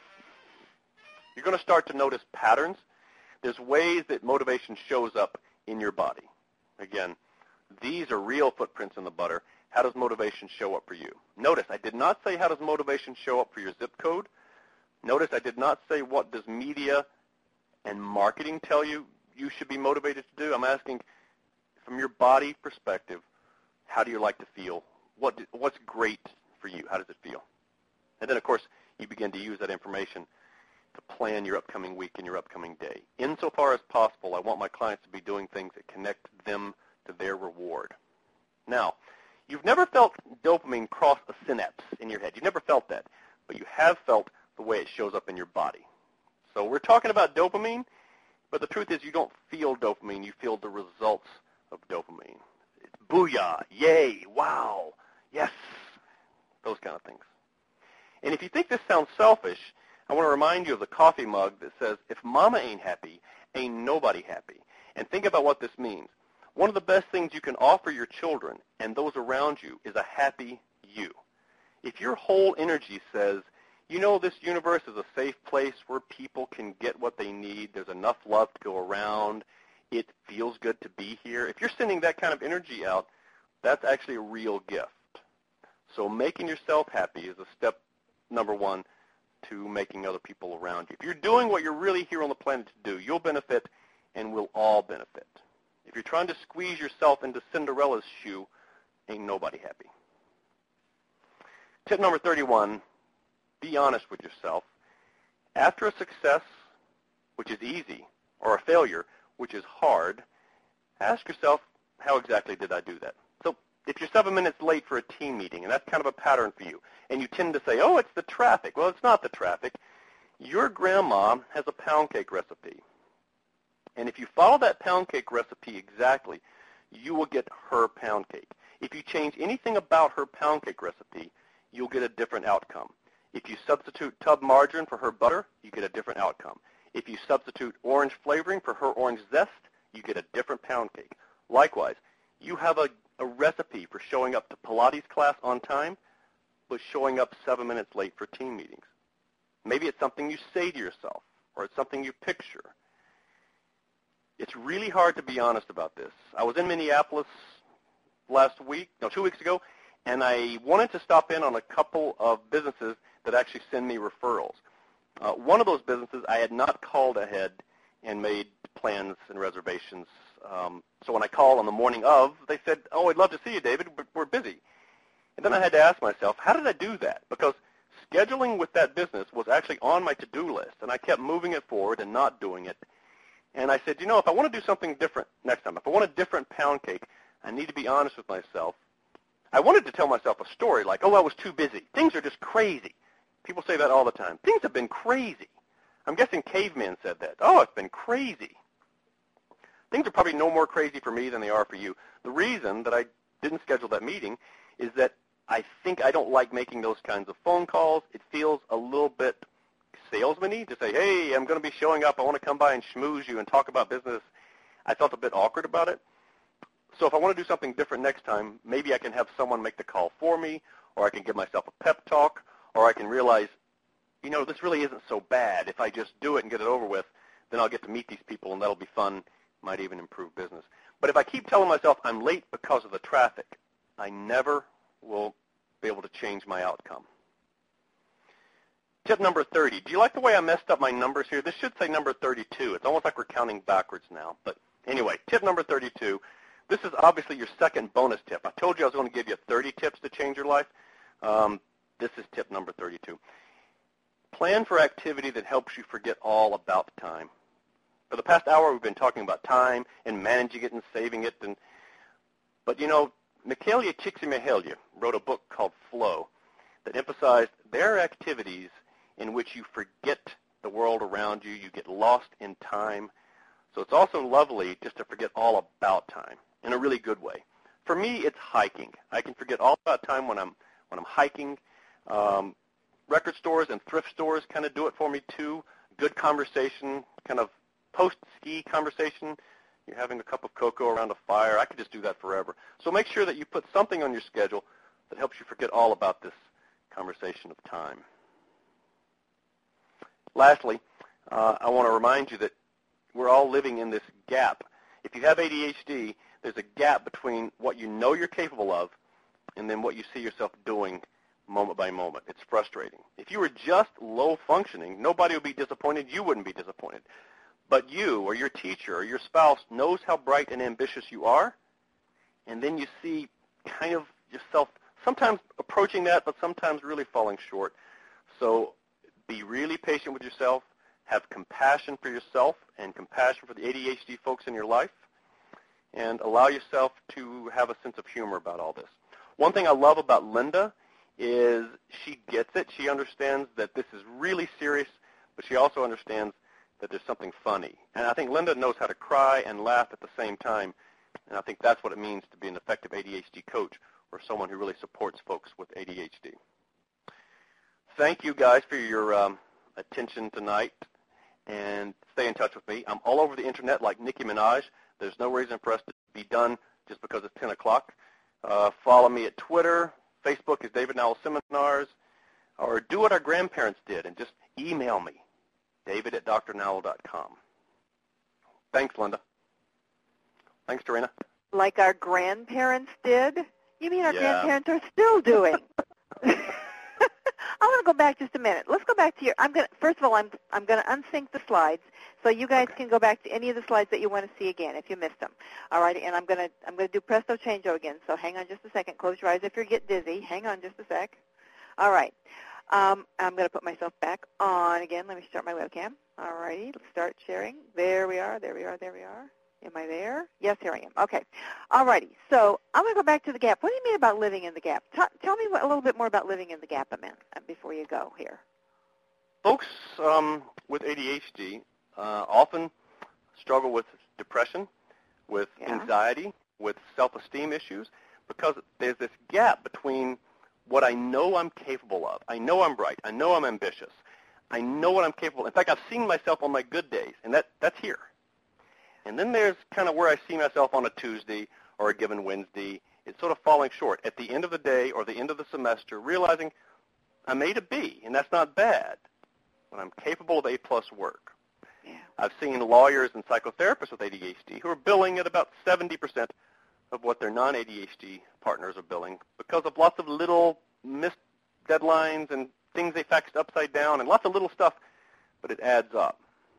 patterns. There's ways that motivation shows up in your body. Again, these are real footprints in the butter. How does motivation show up for you? Notice, I did not say how does motivation show up for your zip code. Notice, I did not say what does media and marketing tell you you should be motivated to do. I'm asking, from your body perspective, how do you like to feel? What's great for you? How does it feel? And then, of course, you begin to use that information to plan your upcoming week and your upcoming day. Insofar as possible, I want my clients to be doing things that connect them to their reward. Now, you've never felt dopamine cross a synapse in your head. You've never felt that, but you have felt the way it shows up in your body. So we're talking about dopamine, but the truth is you don't feel dopamine. You feel the results of dopamine. It's booyah, yay, wow, yes, those kind of things. And if you think this sounds selfish, I want to remind you of the coffee mug that says, if mama ain't happy, ain't nobody happy. And think about what this means. One of the best things you can offer your children and those around you is a happy you. If your whole energy says, you know, this universe is a safe place where people can get what they need, there's enough love to go around, it feels good to be here. If you're sending that kind of energy out, that's actually a real gift. So making yourself happy is a step number one to making other people around you. If you're doing what you're really here on the planet to do, you'll benefit and we'll all benefit. If you're trying to squeeze yourself into Cinderella's shoe, ain't nobody happy. Tip number 31, be honest with yourself. After a success, which is easy, or a failure, which is hard, ask yourself, how exactly did I do that? So if you're 7 minutes late for a team meeting, and that's kind of a pattern for you, and you tend to say, oh, it's the traffic. Well, it's not the traffic. Your grandma has a pound cake recipe. And if you follow that pound cake recipe exactly, you will get her pound cake. If you change anything about her pound cake recipe, you'll get a different outcome. If you substitute tub margarine for her butter, you get a different outcome. If you substitute orange flavoring for her orange zest, you get a different pound cake. Likewise, you have a recipe for showing up to Pilates class on time, but showing up 7 minutes late for team meetings. Maybe it's something you say to yourself, or it's something you picture. It's really hard to be honest about this. I was in Minneapolis 2 weeks ago, and I wanted to stop in on a couple of businesses that actually send me referrals. One of those businesses I had not called ahead and made plans and reservations. So when I called on the morning of, they said, "Oh, I'd love to see you, David, but we're busy." And then I had to ask myself, how did I do that? Because scheduling with that business was actually on my to-do list, and I kept moving it forward and not doing it. And I said, if I want to do something different next time, if I want a different pound cake, I need to be honest with myself. I wanted to tell myself a story like, oh, I was too busy. Things are just crazy. People say that all the time. Things have been crazy. I'm guessing cavemen said that. Oh, it's been crazy. Things are probably no more crazy for me than they are for you. The reason that I didn't schedule that meeting is that I think I don't like making those kinds of phone calls. It feels a little bit salesman-y to say, hey, I'm going to be showing up. I want to come by and schmooze you and talk about business. I felt a bit awkward about it. So if I want to do something different next time, maybe I can have someone make the call for me, or I can give myself a pep talk, or I can realize, this really isn't so bad. If I just do it and get it over with, then I'll get to meet these people, and that'll be fun, might even improve business. But if I keep telling myself I'm late because of the traffic, I never will be able to change my outcome. Tip number 30. Do you like the way I messed up my numbers here? This should say number 32. It's almost like we're counting backwards now. But anyway, tip number 32. This is obviously your second bonus tip. I told you I was going to give you 30 tips to change your life. This is tip number 32. Plan for activity that helps you forget all about time. For the past hour, we've been talking about time and managing it and saving it. But Mihaly Csikszentmihalyi wrote a book called Flow that emphasized there are activities in which you forget the world around you. You get lost in time. So it's also lovely just to forget all about time in a really good way. For me, it's hiking. I can forget all about time when I'm hiking. Record stores and thrift stores kind of do it for me too. Good conversation, kind of post-ski conversation. You're having a cup of cocoa around a fire. I could just do that forever. So make sure that you put something on your schedule that helps you forget all about this conversation of time. Lastly, I want to remind you that we're all living in this gap. If you have ADHD, there's a gap between what you know you're capable of and then what you see yourself doing moment by moment. It's frustrating. If you were just low functioning, nobody would be disappointed. You wouldn't be disappointed. But you or your teacher or your spouse knows how bright and ambitious you are, and then you see kind of yourself sometimes approaching that, but sometimes really falling short. So be really patient with yourself. Have compassion for yourself and compassion for the ADHD folks in your life, and allow yourself to have a sense of humor about all this. One thing I love about Linda is she gets it. She understands that this is really serious, but she also understands that there's something funny. And I think Linda knows how to cry and laugh at the same time, and I think that's what it means to be an effective ADHD coach or someone who really supports folks with ADHD. Thank you guys for your attention tonight, and stay in touch with me. I'm all over the internet like Nicki Minaj. There's no reason for us to be done just because it's 10 o'clock. Follow me at Twitter. Facebook is David Nowell Seminars. Or do what our grandparents did and just email me, david@drnowell.com. Thanks, Linda. Thanks, Tarina. Like our grandparents did? You mean our grandparents are still doing? I want to go back just a minute. Let's go back to your. First of all, I'm going to unsync the slides so you guys can go back to any of the slides that you want to see again if you missed them. All right, and I'm going to do Presto Changeo again. So hang on just a second. Close your eyes if you get dizzy. Hang on just a sec. All right. I'm going to put myself back on again. Let me start my webcam. All righty. Let's start sharing. There we are. There we are. There we are. Am I there? Yes, here I am. Okay. All righty. So I'm going to go back to the gap. What do you mean about living in the gap? Tell me a little bit more about living in the gap a minute before you go here. Folks with ADHD often struggle with depression, with anxiety, with self-esteem issues, because there's this gap between what I know I'm capable of. I know I'm bright. I know I'm ambitious. I know what I'm capable of. In fact, I've seen myself on my good days, and that's here. And then there's kind of where I see myself on a Tuesday or a given Wednesday. It's sort of falling short. At the end of the day or the end of the semester, realizing I made a B, and that's not bad, but I'm capable of A-plus work. Yeah. I've seen lawyers and psychotherapists with ADHD who are billing at about 70% of what their non-ADHD partners are billing because of lots of little missed deadlines and things they faxed upside down and lots of little stuff, but it adds up.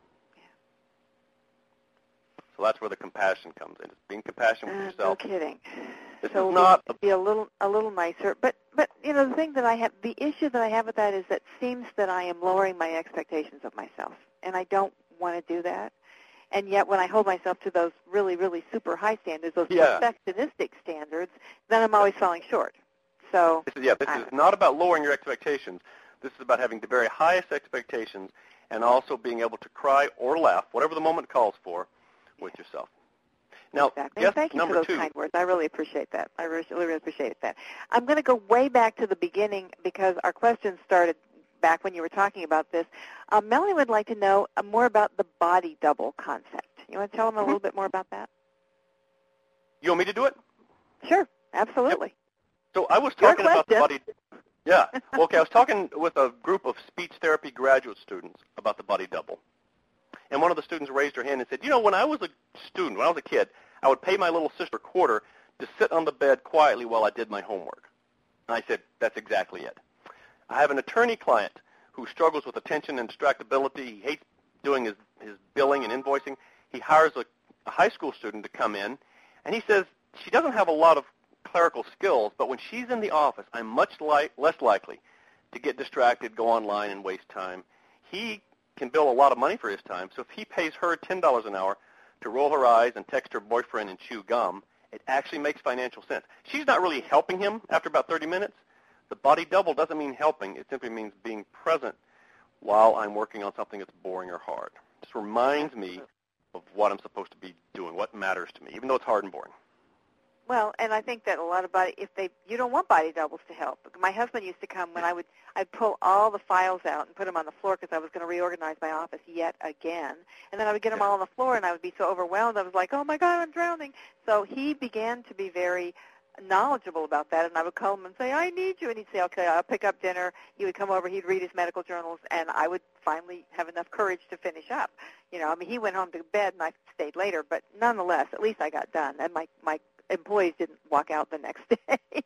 So that's where the compassion comes in. It's being compassionate with yourself. No kidding. This so is not be a little nicer. But the thing that I have, the issue that I have with that is that it seems that I am lowering my expectations of myself, and I don't want to do that. And yet, when I hold myself to those really, really super high standards, those perfectionistic standards, then I'm always falling short. So this is not about lowering your expectations. This is about having the very highest expectations and also being able to cry or laugh, whatever the moment calls for, with yourself. Now, exactly. Thank you for those kind words. I really appreciate that. I really, really appreciate that. I'm going to go way back to the beginning because our questions started back when you were talking about this. Melanie would like to know more about the body double concept. You want to tell them a little bit more about that? You want me to do it? Sure, absolutely. Yep. So I was talking about the body. Yeah. Okay, I was talking with a group of speech therapy graduate students about the body double. And one of the students raised her hand and said, when I was a student, when I was a kid, I would pay my little sister a quarter to sit on the bed quietly while I did my homework. And I said, that's exactly it. I have an attorney client who struggles with attention and distractibility. He hates doing his billing and invoicing. He hires a high school student to come in, and he says she doesn't have a lot of clerical skills, but when she's in the office, I'm much less likely to get distracted, go online, and waste time. He can bill a lot of money for his time, so if he pays her $10 an hour to roll her eyes and text her boyfriend and chew gum, it actually makes financial sense. She's not really helping him after about 30 minutes. The body double doesn't mean helping. It simply means being present while I'm working on something that's boring or hard. It just reminds me of what I'm supposed to be doing, what matters to me, even though it's hard and boring. Well, and I think that a lot of you don't want body doubles to help. My husband used to come when I'd pull all the files out and put them on the floor because I was going to reorganize my office yet again. And then I would get them all on the floor, and I would be so overwhelmed. I was like, oh, my God, I'm drowning. So he began to be very knowledgeable about that, and I would call him and say, I need you. And he'd say, okay, I'll pick up dinner. He would come over. He'd read his medical journals, and I would finally have enough courage to finish up. He went home to bed, and I stayed later. But nonetheless, at least I got done, and my employees didn't walk out the next day.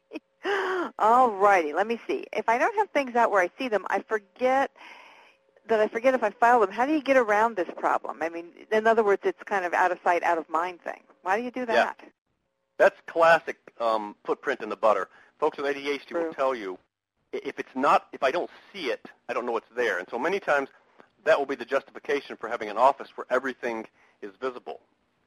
All righty, let me see. If I don't have things out where I see them, I forget if I file them. How do you get around this problem? I mean, in other words, it's kind of out of sight, out of mind thing. Why do you do that? Yeah. That's classic footprint in the butter. Folks with ADHD will tell you, if I don't see it, I don't know it's there. And so many times that will be the justification for having an office where everything is visible.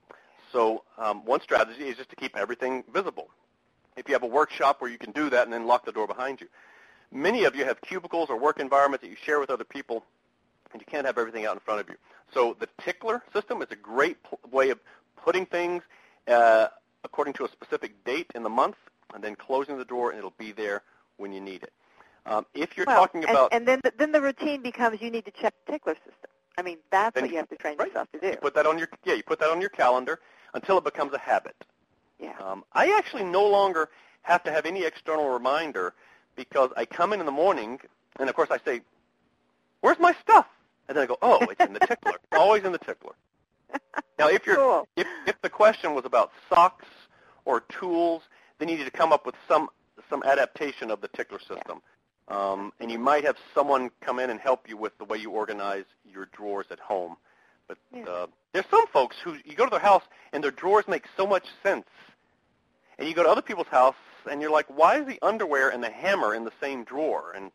So one strategy is just to keep everything visible. If you have a workshop where you can do that and then lock the door behind you. Many of you have cubicles or work environments that you share with other people, and you can't have everything out in front of you. So the tickler system is a great way of putting things according to a specific date in the month, and then closing the door, and it'll be there when you need it. If you're talking about... And then the routine becomes you need to check the tickler system. I mean, that's what you have to train yourself to do. You put that on your calendar until it becomes a habit. Yeah. I actually no longer have to have any external reminder because I come in the morning, and of course I say, where's my stuff? And then I go, oh, it's in the tickler. It's always in the tickler. Now, if the question was about socks or tools, then you need to come up with some adaptation of the tickler system. Yeah. And you might have someone come in and help you with the way you organize your drawers at home. But there's some folks who you go to their house and their drawers make so much sense. And you go to other people's house and you're like, why is the underwear and the hammer in the same drawer? And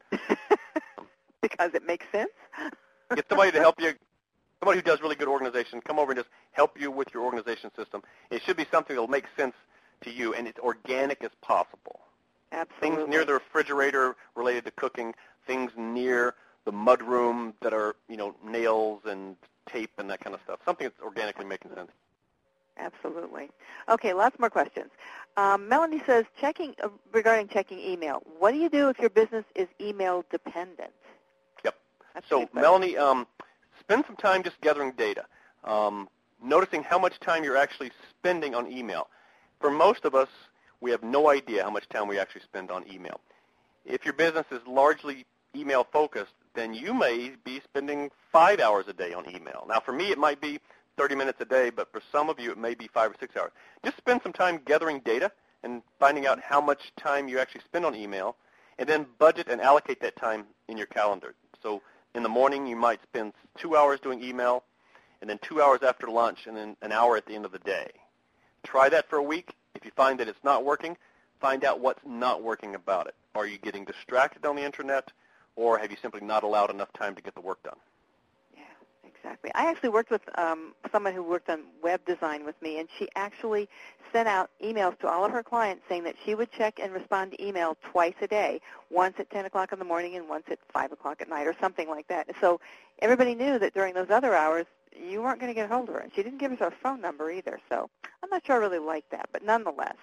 because it makes sense. Get somebody to help you, somebody who does really good organization, come over and just help you with your organization system. It should be something that will make sense to you, and it's organic as possible. Absolutely. Things near the refrigerator related to cooking, things near the mudroom that are, nails and tape and that kind of stuff. Something that's organically making sense. Absolutely. Okay, lots more questions. Melanie says, regarding checking email, what do you do if your business is email dependent? Yep. That's a So, good question. Melanie, spend some time just gathering data, noticing how much time you're actually spending on email. For most of us, we have no idea how much time we actually spend on email. If your business is largely email-focused, then you may be spending 5 hours a day on email. Now, for me, it might be 30 minutes a day, but for some of you, it may be 5 or 6 hours. Just spend some time gathering data and finding out how much time you actually spend on email, and then budget and allocate that time in your calendar. So in the morning, you might spend 2 hours doing email, and then 2 hours after lunch, and then an hour at the end of the day. Try that for a week. If you find that it's not working, find out what's not working about it. Are you getting distracted on the Internet, or have you simply not allowed enough time to get the work done? Yeah, exactly. I actually worked with someone who worked on web design with me, and she actually sent out emails to all of her clients saying that she would check and respond to email twice a day, once at 10 o'clock in the morning and once at 5 o'clock at night or something like that. So everybody knew that during those other hours, you weren't going to get a hold of her. And she didn't give us her phone number either, so I'm not sure I really like that, but nonetheless.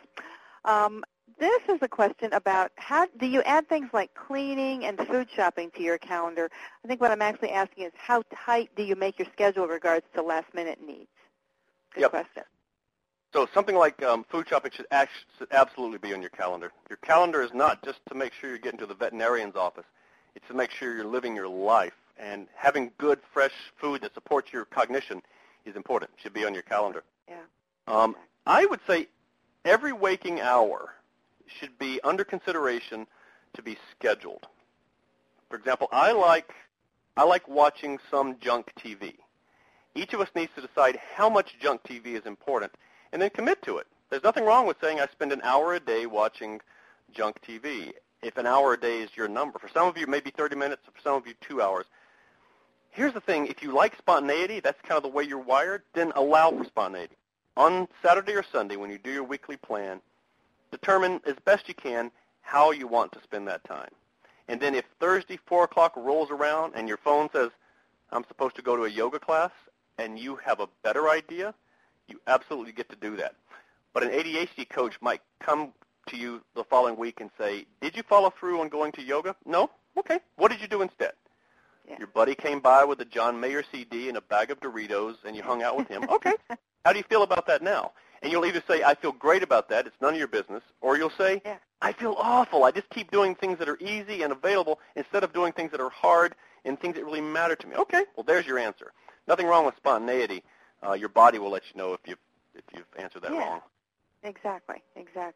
This is a question about how do you add things like cleaning and food shopping to your calendar? I think what I'm actually asking is how tight do you make your schedule in regards to last-minute needs? Good question. So something like food shopping should absolutely be on your calendar. Your calendar is not just to make sure you're getting to the veterinarian's office. It's to make sure you're living your life. And having good, fresh food that supports your cognition is important. It should be on your calendar. Yeah. I would say every waking hour should be under consideration to be scheduled. For example, I like watching some junk TV. Each of us needs to decide how much junk TV is important and then commit to it. There's nothing wrong with saying I spend an hour a day watching junk TV. If an hour a day is your number. For some of you, maybe 30 minutes. For some of you, 2 hours. Here's the thing. If you like spontaneity, that's kind of the way you're wired, then allow for spontaneity. On Saturday or Sunday, when you do your weekly plan, determine as best you can how you want to spend that time. And then if Thursday, 4 o'clock rolls around and your phone says, I'm supposed to go to a yoga class, and you have a better idea, you absolutely get to do that. But an ADHD coach might come to you the following week and say, did you follow through on going to yoga? No? Okay. What did you do instead? Yeah. Your buddy came by with a John Mayer CD and a bag of Doritos, and you hung out with him. Okay. How do you feel about that now? And you'll either say, I feel great about that, it's none of your business, or you'll say, I feel awful. I just keep doing things that are easy and available instead of doing things that are hard and things that really matter to me. Okay, well, there's your answer. Nothing wrong with spontaneity. Your body will let you know if you've answered that wrong. Exactly.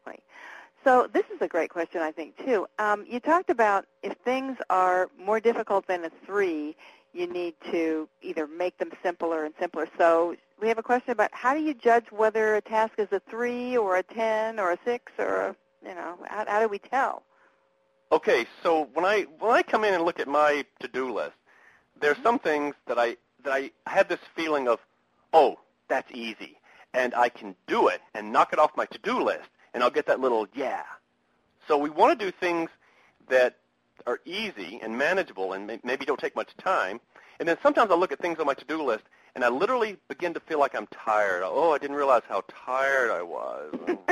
So this is a great question, I think, too. You talked about if things are more difficult than a 3, you need to either make them simpler and simpler. So we have a question about how do you judge whether a task is a 3 or a 10 or a 6 or how do we tell? Okay, so when I come in and look at my to-do list, there's some things that I have this feeling of, oh, that's easy, and I can do it and knock it off my to-do list, and I'll get that little yeah. So we want to do things that are easy and manageable and maybe don't take much time. And then sometimes I look at things on my to-do list, and I literally begin to feel like I'm tired. Oh, I didn't realize how tired I was.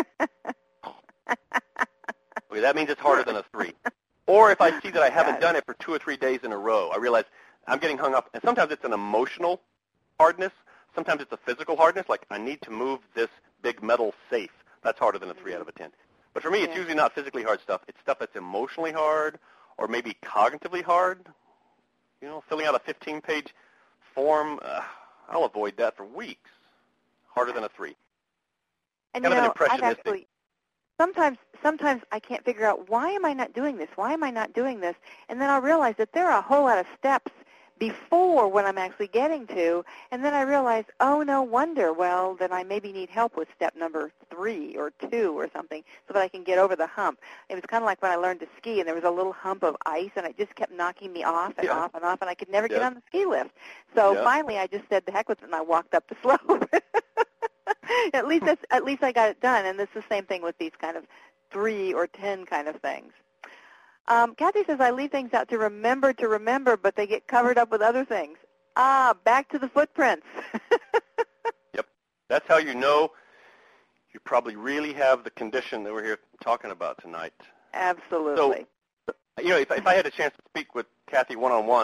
Okay, that means it's harder than a 3. Or if I see that I haven't done it for 2 or 3 days in a row, I realize I'm getting hung up. And sometimes it's an emotional hardness. Sometimes it's a physical hardness, like I need to move this big metal safe. That's harder than a 3 out of a 10. But for me, it's usually not physically hard stuff. It's stuff that's emotionally hard or maybe cognitively hard. You know, filling out a 15-page form, I'll avoid that for weeks. Harder than a 3. And kind of an I've impressionistic. actually, sometimes I can't figure out why am I not doing this? Why am I not doing this? And then I'll realize that there are a whole lot of steps before what I'm actually getting to, and then I realize, oh, no wonder, well, then I maybe need help with step number 3 or 2 or something so that I can get over the hump. It was kind of like when I learned to ski, and there was a little hump of ice, and it just kept knocking me off and off and off, and I could never get on the ski lift. So finally I just said, the heck with it, and I walked up the slope. At least I got it done, and it's the same thing with these kind of 3 or 10 kind of things. Kathy says, I leave things out to remember, but they get covered up with other things. Back to the footprints. Yep. That's how you know you probably really have the condition that we're here talking about tonight. Absolutely. So, if I had a chance to speak with Kathy one-on-one,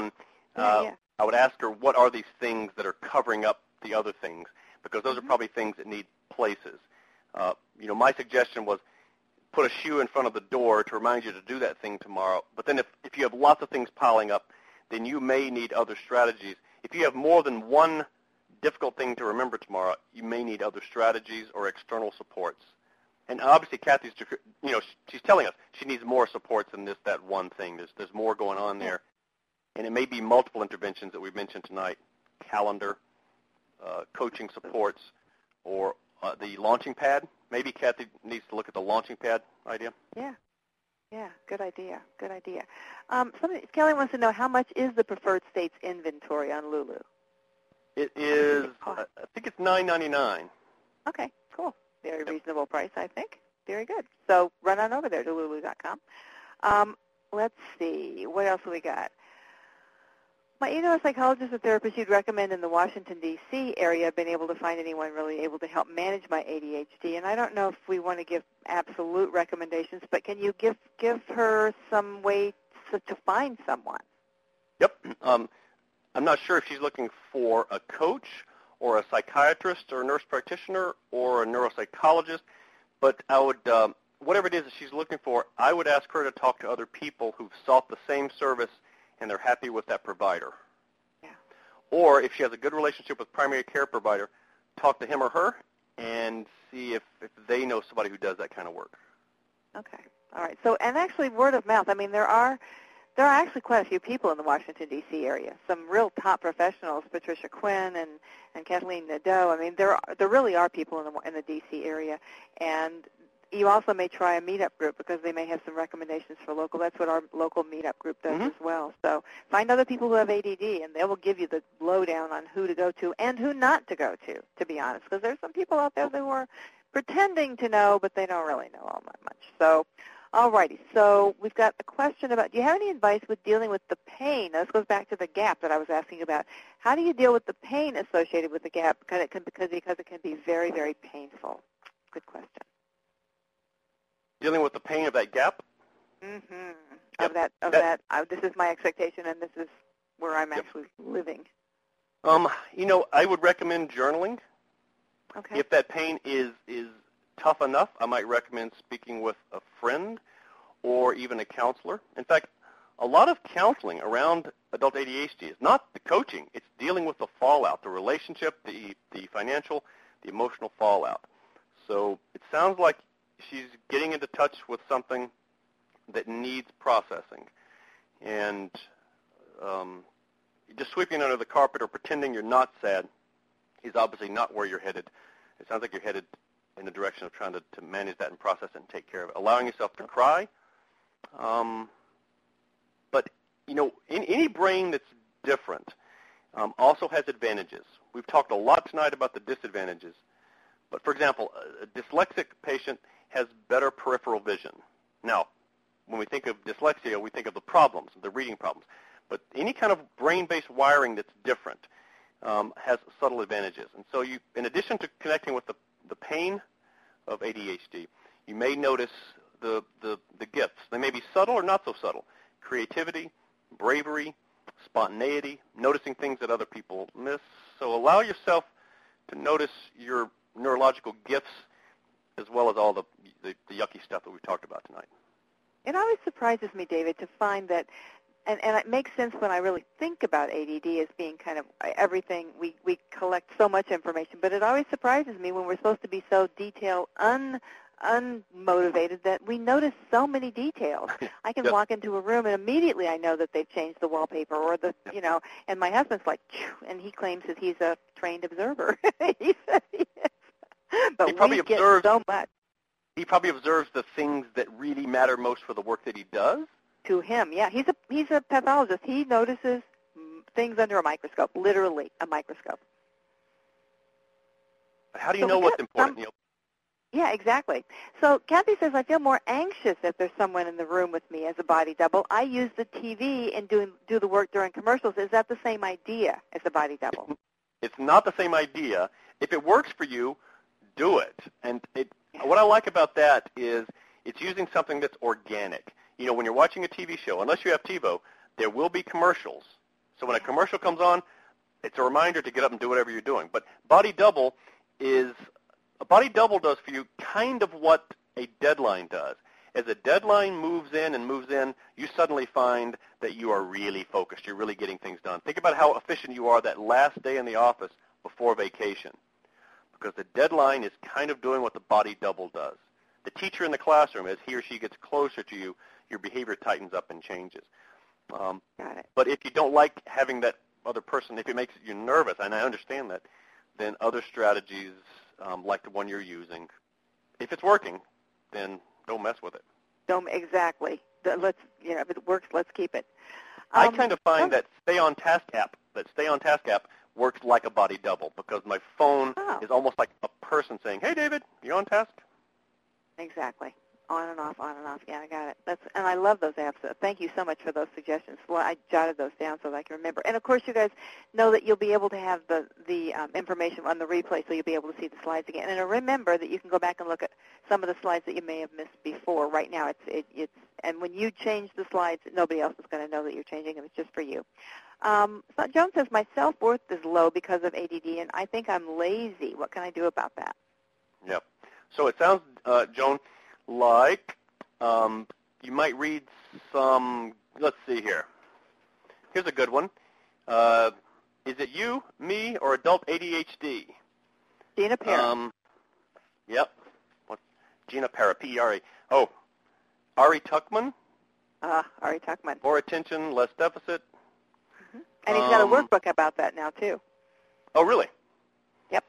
I would ask her, what are these things that are covering up the other things? Because those are probably things that need places. My suggestion was put a shoe in front of the door to remind you to do that thing tomorrow. But then if you have lots of things piling up, then you may need other strategies. If you have more than one difficult thing to remember tomorrow, you may need other strategies or external supports. And obviously, Kathy's, she's telling us she needs more supports than that one thing. There's more going on there. And it may be multiple interventions that we've mentioned tonight, calendar, coaching supports, or the launching pad. Maybe Kathy needs to look at the launching pad idea. Yeah, good idea. Kelly wants to know, how much is the preferred states inventory on Lulu? It is, I think it's $9.99. Okay, cool. Very reasonable price, I think. Very good. So run on over there to lulu.com. Let's see. What else have we got? A psychologist or therapist you'd recommend in the Washington, D.C. area. I've been able to find anyone really able to help manage my ADHD. And I don't know if we want to give absolute recommendations, but can you give her some way to find someone? Yep. I'm not sure if she's looking for a coach or a psychiatrist or a nurse practitioner or a neuropsychologist, but I would, whatever it is that she's looking for, I would ask her to talk to other people who've sought the same service and they're happy with that provider. Yeah. Or if she has a good relationship with primary care provider, talk to him or her and see if they know somebody who does that kind of work. Okay. All right. So, and actually word of mouth, there are actually quite a few people in the Washington, D.C. area, some real top professionals, Patricia Quinn and Kathleen Nadeau. There really are people in the D.C. area. And you also may try a meetup group because they may have some recommendations for local. That's what our local meetup group does as well. So find other people who have ADD, and they will give you the lowdown on who to go to and who not to go to be honest, because there's some people out there who are pretending to know, but they don't really know all that much. So, all righty. So we've got a question about, do you have any advice with dealing with the pain? Now, this goes back to the gap that I was asking about. How do you deal with the pain associated with the gap? Because it can be very, very painful. Good question. Dealing with the pain of that gap? Yep. This is my expectation, and this is where I'm actually living. I would recommend journaling. Okay. If that pain is tough enough, I might recommend speaking with a friend or even a counselor. In fact, a lot of counseling around adult ADHD is not the coaching. It's dealing with the fallout, the relationship, the financial, the emotional fallout. So it sounds like she's getting into touch with something that needs processing. And just sweeping under the carpet or pretending you're not sad is obviously not where you're headed. It sounds like you're headed in the direction of trying to manage that and process it and take care of it. Allowing yourself to cry. But, any brain that's different also has advantages. We've talked a lot tonight about the disadvantages. But, for example, a dyslexic patient has better peripheral vision. Now, when we think of dyslexia, we think of the problems, the reading problems. But any kind of brain-based wiring that's different has subtle advantages. And so you, in addition to connecting with the pain of ADHD, you may notice the gifts. They may be subtle or not so subtle. Creativity, bravery, spontaneity, noticing things that other people miss. So allow yourself to notice your neurological gifts as well as all the yucky stuff that we've talked about tonight. It always surprises me, David, to find that, and it makes sense when I really think about ADD as being kind of everything. We collect so much information, but it always surprises me when we're supposed to be so detail unmotivated that we notice so many details. I can walk into a room and immediately I know that they've changed the wallpaper or and my husband's like, and he claims that he's a trained observer. He says he is. But he probably get observes so much. He probably observes the things that really matter most for the work that he does. To him, yeah. He's a pathologist. He notices things under a microscope, literally a microscope. How do you know what's important? Yeah, exactly. So Kathy says, I feel more anxious if there's someone in the room with me as a body double. I use the TV and do the work during commercials. Is that the same idea as a body double? It's not the same idea. If it works for you, do it. And what I like about that is it's using something that's organic. When you're watching a TV show, unless you have TiVo, there will be commercials. So when a commercial comes on, it's a reminder to get up and do whatever you're doing. But Body Double does for you kind of what a deadline does. As a deadline moves in, you suddenly find that you are really focused. You're really getting things done. Think about how efficient you are that last day in the office before vacation, because the deadline is kind of doing what the Body Double does. The teacher in the classroom, as he or she gets closer to you, your behavior tightens up and changes. Got it. But if you don't like having that other person, if it makes you nervous, and I understand that, then other strategies like the one you're using, if it's working, then don't mess with it. Exactly. If it works, let's keep it. I kind of find that Stay on Task app works like a Body Double, because my phone is almost like a person saying, "Hey, David, you on task?" Exactly. On and off, on and off. Yeah, I got it. And I love those apps. Thank you so much for those suggestions. Well, I jotted those down so that I can remember. And, of course, you guys know that you'll be able to have the information on the replay, so you'll be able to see the slides again. And remember that you can go back and look at some of the slides that you may have missed before. Right now, and when you change the slides, nobody else is going to know that you're changing them. It's just for you. So Joan says, my self-worth is low because of ADD, and I think I'm lazy. What can I do about that? Yep. So it sounds, Joan, like you might read some, let's see here. Here's a good one. Is it you, me, or adult ADHD? Gina Parra. Yep. Gina Parra, P-E-R-A. Oh, Ari Tuckman. Ari Tuckman. More attention, less deficit. Mm-hmm. And he's got a workbook about that now, too. Oh, really? Yep.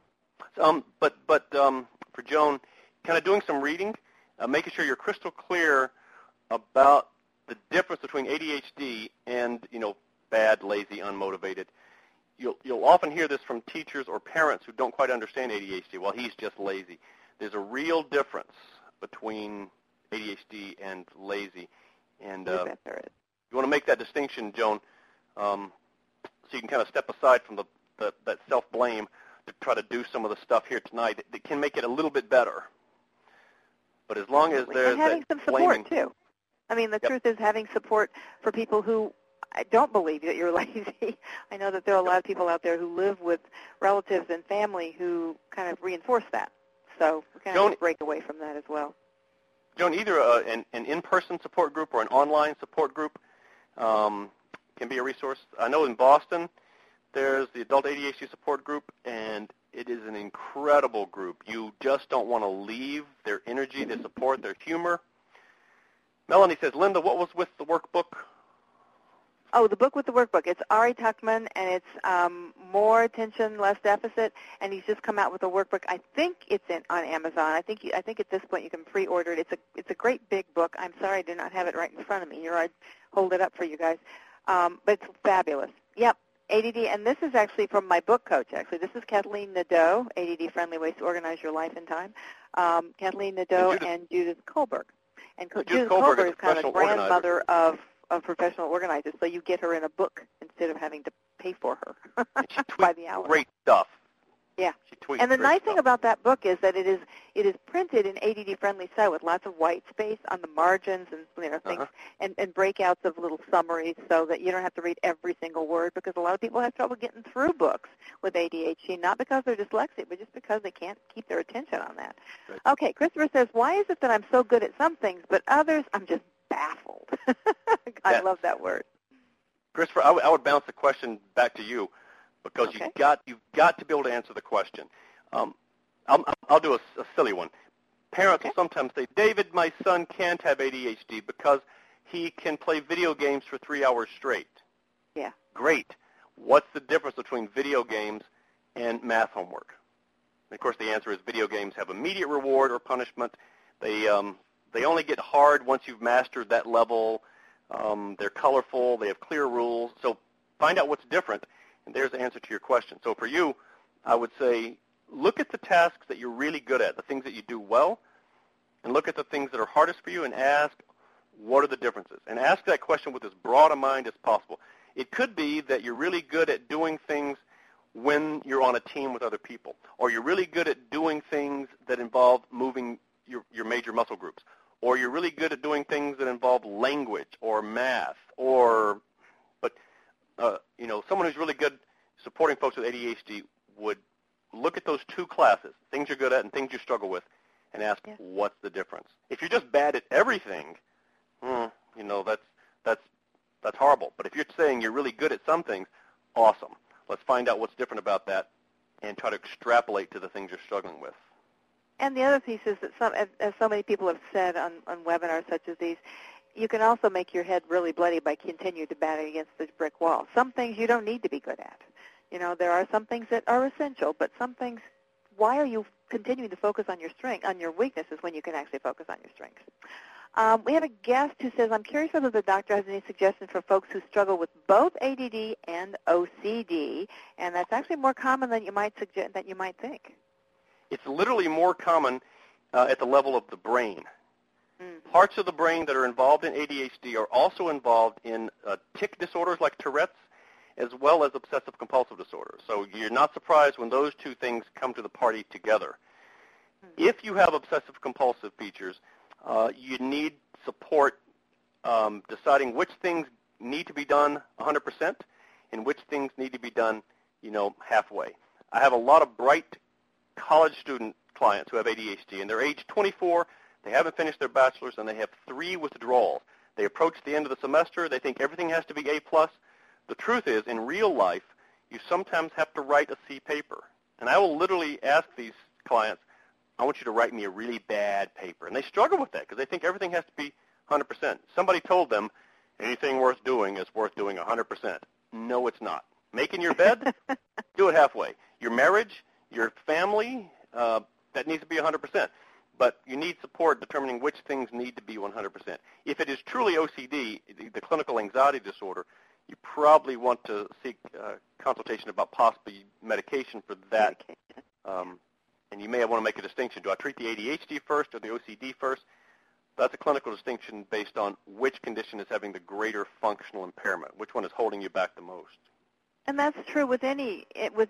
But for Joan, kind of doing some reading, making sure you're crystal clear about the difference between ADHD and, bad, lazy, unmotivated. You'll often hear this from teachers or parents who don't quite understand ADHD. Well, he's just lazy. There's a real difference between ADHD and lazy. And you bet there is. You want to make that distinction, Joan, so you can kind of step aside from that self-blame to try to do some of the stuff here tonight that can make it a little bit better. But as long as there's and having some support, too. I mean, the truth is having support for people who don't believe that you're lazy. I know that there are a lot of people out there who live with relatives and family who kind of reinforce that. So we kind of break away from that as well. Joan, either an in-person support group or an online support group can be a resource. I know in Boston there's the Adult ADHD Support Group, and it is an incredible group. You just don't want to leave their energy, their support, their humor. Melanie says, Linda, what was with the workbook? Oh, the book with the workbook. It's Ari Tuckman, and it's More Attention, Less Deficit, and he's just come out with a workbook. I think it's on Amazon. I think at this point you can pre-order it. It's a great big book. I'm sorry I do not have it right in front of me. I'd hold it up for you guys. But it's fabulous. Yep, ADD, and this is actually from my book coach, actually. This is Kathleen Nadeau, ADD Friendly Ways to Organize Your Life and Time. Kathleen Nadeau and Judith Kohlberg. And Judith Kohlberg is kind of the grandmother of professional organizers, so you get her in a book instead of having to pay for her by the hour. Great stuff. Yeah. She tweets and the nice stuff. thing about that book is that it is printed in ADD-friendly style with lots of white space on the margins and things and breakouts of little summaries so that you don't have to read every single word, because a lot of people have trouble getting through books with ADHD, not because they're dyslexic, but just because they can't keep their attention on that. Right. Okay, Christopher says, why is it that I'm so good at some things, but others I'm just baffled? I love that word. Christopher, I would bounce the question back to you, because you've got to be able to answer the question. I'll do a silly one. Parents will sometimes say, David, my son can't have ADHD because he can play video games for 3 hours straight. Yeah. Great. What's the difference between video games and math homework? And of course, the answer is video games have immediate reward or punishment. They only get hard once you've mastered that level. They're colorful. They have clear rules. So find out what's different, and there's the answer to your question. So for you, I would say look at the tasks that you're really good at, the things that you do well, and look at the things that are hardest for you and ask, what are the differences? And ask that question with as broad a mind as possible. It could be that you're really good at doing things when you're on a team with other people, or you're really good at doing things that involve moving your major muscle groups, or you're really good at doing things that involve language or math, but someone who's really good supporting folks with ADHD would look at those two classes, things you're good at and things you struggle with, and ask, what's the difference? If you're just bad at everything, that's horrible. But if you're saying you're really good at some things, awesome. Let's find out what's different about that and try to extrapolate to the things you're struggling with. And the other piece is that as so many people have said on webinars such as these, you can also make your head really bloody by continuing to batter against this brick wall. Some things you don't need to be good at. There are some things that are essential, but some things, why are you continuing to focus on your weaknesses when you can actually focus on your strengths? We have a guest who says, I'm curious whether the doctor has any suggestions for folks who struggle with both ADD and OCD, and that's actually more common than you might think. It's literally more common at the level of the brain. Parts of the brain that are involved in ADHD are also involved in tic disorders like Tourette's, as well as obsessive-compulsive disorders. So you're not surprised when those two things come to the party together. If you have obsessive-compulsive features, you need support deciding which things need to be done 100% and which things need to be done, halfway. I have a lot of bright college student clients who have ADHD, and they're age 24, they haven't finished their bachelor's, and they have 3 withdrawals. They approach the end of the semester, they think everything has to be A+. The truth is, in real life, you sometimes have to write a C paper. And I will literally ask these clients, I want you to write me a really bad paper. And they struggle with that because they think everything has to be 100%. Somebody told them anything worth doing is worth doing 100%. No, it's not. Making your bed, do it halfway. Your marriage, your family, that needs to be 100%. But you need support determining which things need to be 100%. If it is truly OCD, the clinical anxiety disorder, you probably want to seek consultation about possibly medication for that. And you may want to make a distinction. Do I treat the ADHD first or the OCD first? That's a clinical distinction based on which condition is having the greater functional impairment, which one is holding you back the most. And that's true with any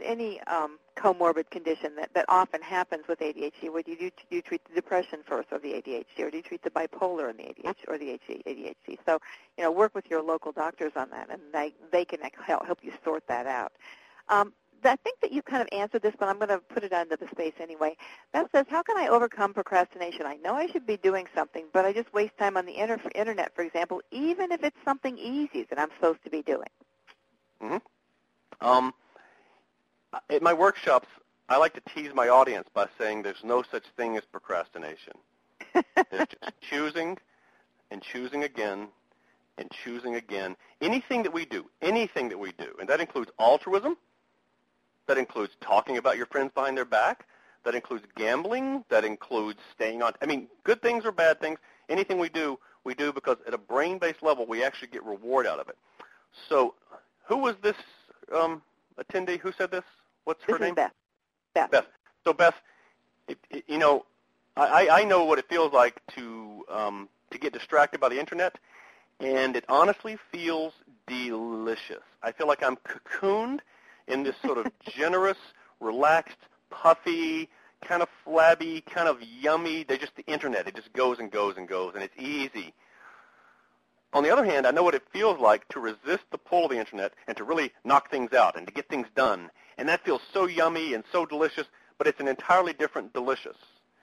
comorbid condition that often happens with ADHD. Would you treat the depression first or the ADHD, or do you treat the bipolar and the ADHD or the ADHD? So, work with your local doctors on that, and they can help you sort that out. I think that you kind of answered this, but I'm going to put it into the space anyway. Beth says, how can I overcome procrastination? I know I should be doing something, but I just waste time on the internet, for example, even if it's something easy that I'm supposed to be doing. At my workshops, I like to tease my audience by saying there's no such thing as procrastination. There's just choosing and choosing again and choosing again. Anything that we do, and that includes altruism, that includes talking about your friends behind their back, that includes gambling, that includes staying on, good things or bad things, anything we do because at a brain-based level, we actually get reward out of it. So who was this attendee who said this? What's her name? Beth. Beth. So Beth, I know what it feels like to get distracted by the internet, and it honestly feels delicious. I feel like I'm cocooned in this sort of generous, relaxed, puffy, kind of flabby, kind of yummy. They're just the internet. It just goes and goes and goes, and it's easy. On the other hand, I know what it feels like to resist the pull of the internet and to really knock things out and to get things done. And that feels so yummy and so delicious, but it's an entirely different delicious.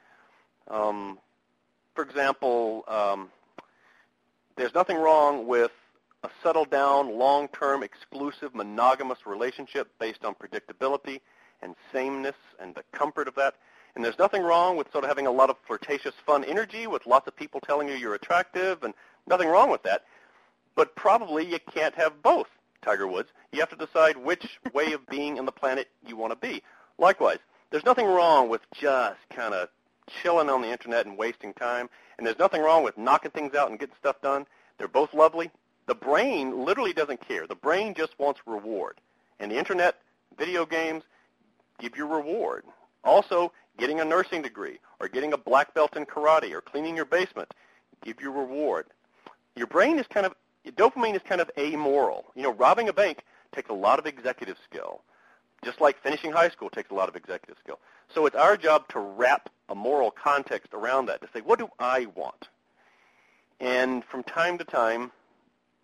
For example, there's nothing wrong with a settled-down, long-term, exclusive, monogamous relationship based on predictability and sameness and the comfort of that. And there's nothing wrong with sort of having a lot of flirtatious, fun energy with lots of people telling you you're attractive, and nothing wrong with that. But probably you can't have both, Tiger Woods. You have to decide which way of being on the planet you want to be. Likewise, there's nothing wrong with just kind of chilling on the internet and wasting time, and there's nothing wrong with knocking things out and getting stuff done. They're both lovely. The brain literally doesn't care. The brain just wants reward. And the internet, video games, give you reward. Also, getting a nursing degree or getting a black belt in karate or cleaning your basement give you reward. Your brain is dopamine is kind of amoral. Robbing a bank takes a lot of executive skill. Just like finishing high school takes a lot of executive skill. So it's our job to wrap a moral context around that, to say, what do I want? And from time to time,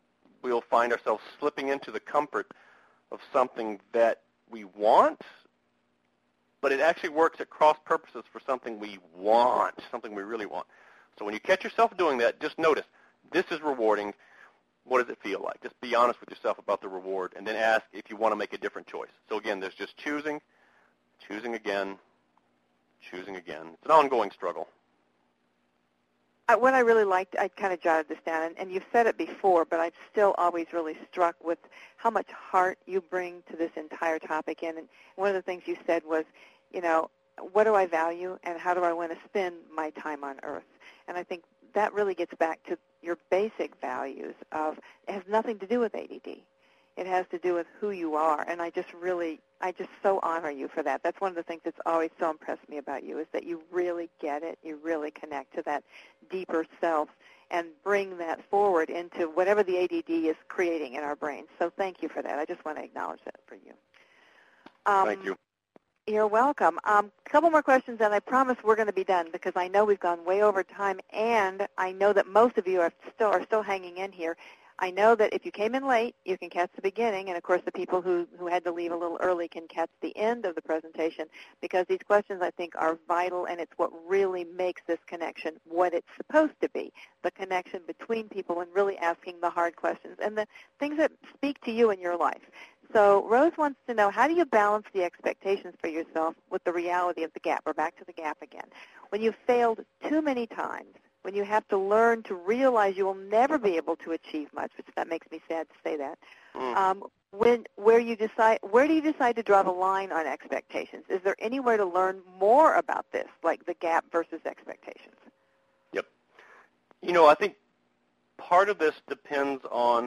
we'll find ourselves slipping into the comfort of something that we want, but it actually works at cross purposes for something we want, something we really want. So when you catch yourself doing that, just notice, this is rewarding. What does it feel like? Just be honest with yourself about the reward, and then ask if you want to make a different choice. So again, there's just choosing again, choosing again. It's an ongoing struggle. What I really liked, I kind of jotted this down, and you've said it before, but I'm still always really struck with how much heart you bring to this entire topic. And one of the things you said was, what do I value, and how do I want to spend my time on Earth? And I think that really gets back to your basic values of, it has nothing to do with ADD. It has to do with who you are, and I just so honor you for that. That's one of the things that's always so impressed me about you, is that you really get it, you really connect to that deeper self and bring that forward into whatever the ADD is creating in our brains. So thank you for that. I just want to acknowledge that for you. Thank you. You're welcome. A couple more questions, and I promise we're going to be done, because I know we've gone way over time, and I know that most of you are still hanging in here. I know that if you came in late, you can catch the beginning, and of course the people who had to leave a little early can catch the end of the presentation, because these questions, I think, are vital, and it's what really makes this connection what it's supposed to be, the connection between people and really asking the hard questions and the things that speak to you in your life. So Rose wants to know, how do you balance the expectations for yourself with the reality of the gap? We're back to the gap again. When you've failed too many times, when you have to learn to realize you will never be able to achieve much, which that makes me sad to say that, where do you decide to draw the line on expectations? Is there anywhere to learn more about this, like the gap versus expectations? Yep. I think part of this depends on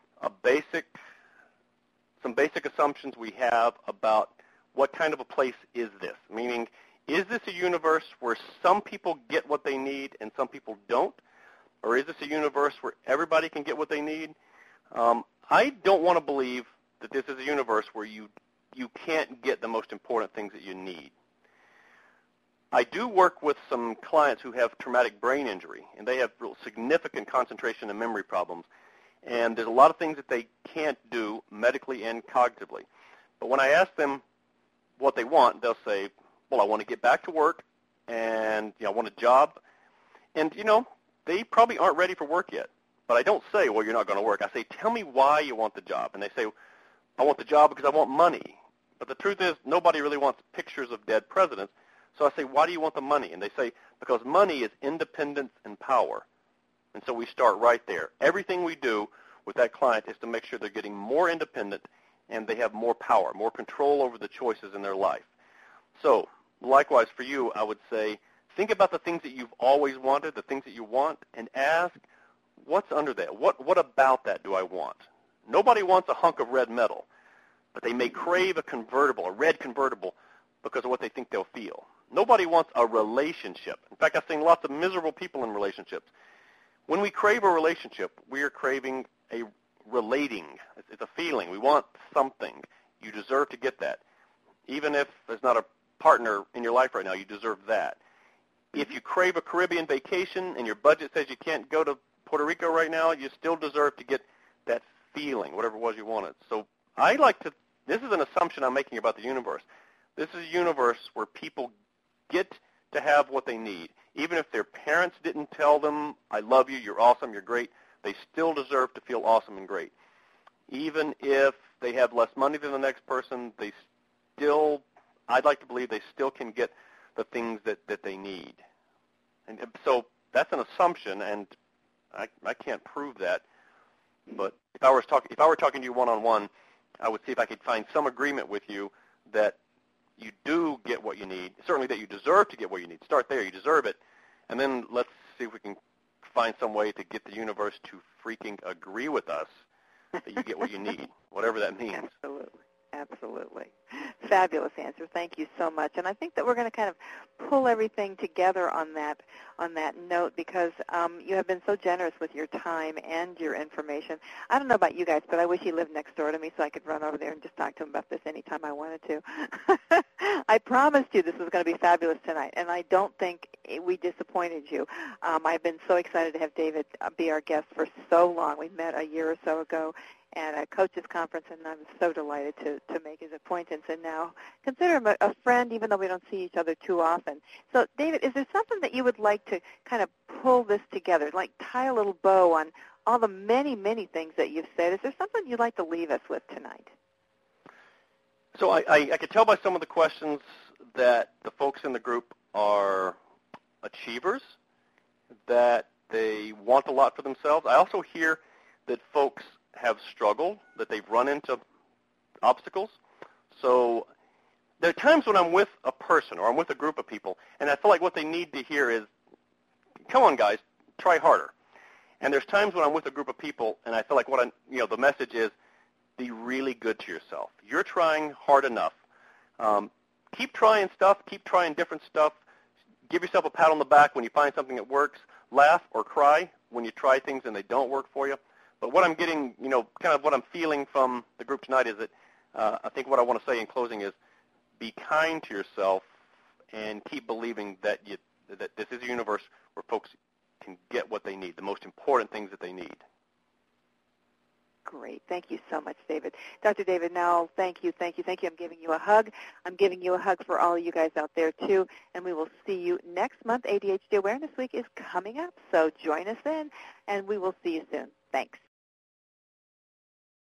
some basic assumptions we have about what kind of a place is this, meaning, is this a universe where some people get what they need and some people don't? Or is this a universe where everybody can get what they need? I don't want to believe that this is a universe where you can't get the most important things that you need. I do work with some clients who have traumatic brain injury, and they have real significant concentration and memory problems. And there's a lot of things that they can't do medically and cognitively. But when I ask them what they want, they'll say, well, I want to get back to work, and I want a job. And, they probably aren't ready for work yet. But I don't say, well, you're not going to work. I say, tell me why you want the job. And they say, I want the job because I want money. But the truth is, nobody really wants pictures of dead presidents. So I say, why do you want the money? And they say, because money is independence and power. And so we start right there. Everything we do with that client is to make sure they're getting more independent and they have more power, more control over the choices in their life. So likewise for you, I would say, think about the things that you've always wanted, the things that you want, and ask, what's under that? What about that do I want? Nobody wants a hunk of red metal, but they may crave a convertible, a red convertible, because of what they think they'll feel. Nobody wants a relationship. In fact, I've seen lots of miserable people in relationships. When we crave a relationship, we are craving a relating. It's a feeling. We want something. You deserve to get that. Even if there's not a partner in your life right now, you deserve that. If you crave a Caribbean vacation and your budget says you can't go to Puerto Rico right now, you still deserve to get that feeling, whatever it was you wanted. So this is an assumption I'm making about the universe. This is a universe where people get to have what they need. Even if their parents didn't tell them, I love you, you're awesome, you're great, they still deserve to feel awesome and great. Even if they have less money than the next person, I'd like to believe they still can get the things that they need. And so that's an assumption, and I can't prove that. But if I were talking to you one-on-one, I would see if I could find some agreement with you that you do get what you need, certainly that you deserve to get what you need. Start there. You deserve it. And then let's see if we can find some way to get the universe to freaking agree with us that you get what you need, whatever that means. Absolutely. Absolutely. Fabulous answer. Thank you so much. And I think that we're going to kind of pull everything together on that note, because you have been so generous with your time and your information. I don't know about you guys, but I wish he lived next door to me so I could run over there and just talk to him about this anytime I wanted to. I promised you this was going to be fabulous tonight, and I don't think we disappointed you. I've been so excited to have David be our guest for so long. We met a year or so ago at a coaches conference, and I'm so delighted to make his acquaintance and now consider him a friend, even though we don't see each other too often. So, David, is there something that you would like to kind of pull this together, like tie a little bow on all the many, many things that you've said? Is there something you'd like to leave us with tonight? So I could tell by some of the questions that the folks in the group are achievers, that they want a lot for themselves. I also hear that folks have struggled, that they've run into obstacles. So there are times when I'm with a person or I'm with a group of people, and I feel like what they need to hear is, come on, guys, try harder. And there's times when I'm with a group of people, and I feel like the message is, be really good to yourself. You're trying hard enough. Keep trying stuff. Keep trying different stuff. Give yourself a pat on the back when you find something that works. Laugh or cry when you try things and they don't work for you. But what I'm getting, kind of what I'm feeling from the group tonight is that I think what I want to say in closing is be kind to yourself and keep believing that this is a universe where folks can get what they need, the most important things that they need. Great. Thank you so much, David. Dr. David Nowell, thank you. I'm giving you a hug. I'm giving you a hug for all of you guys out there, too. And we will see you next month. ADHD Awareness Week is coming up, so join us then, and we will see you soon. Thanks.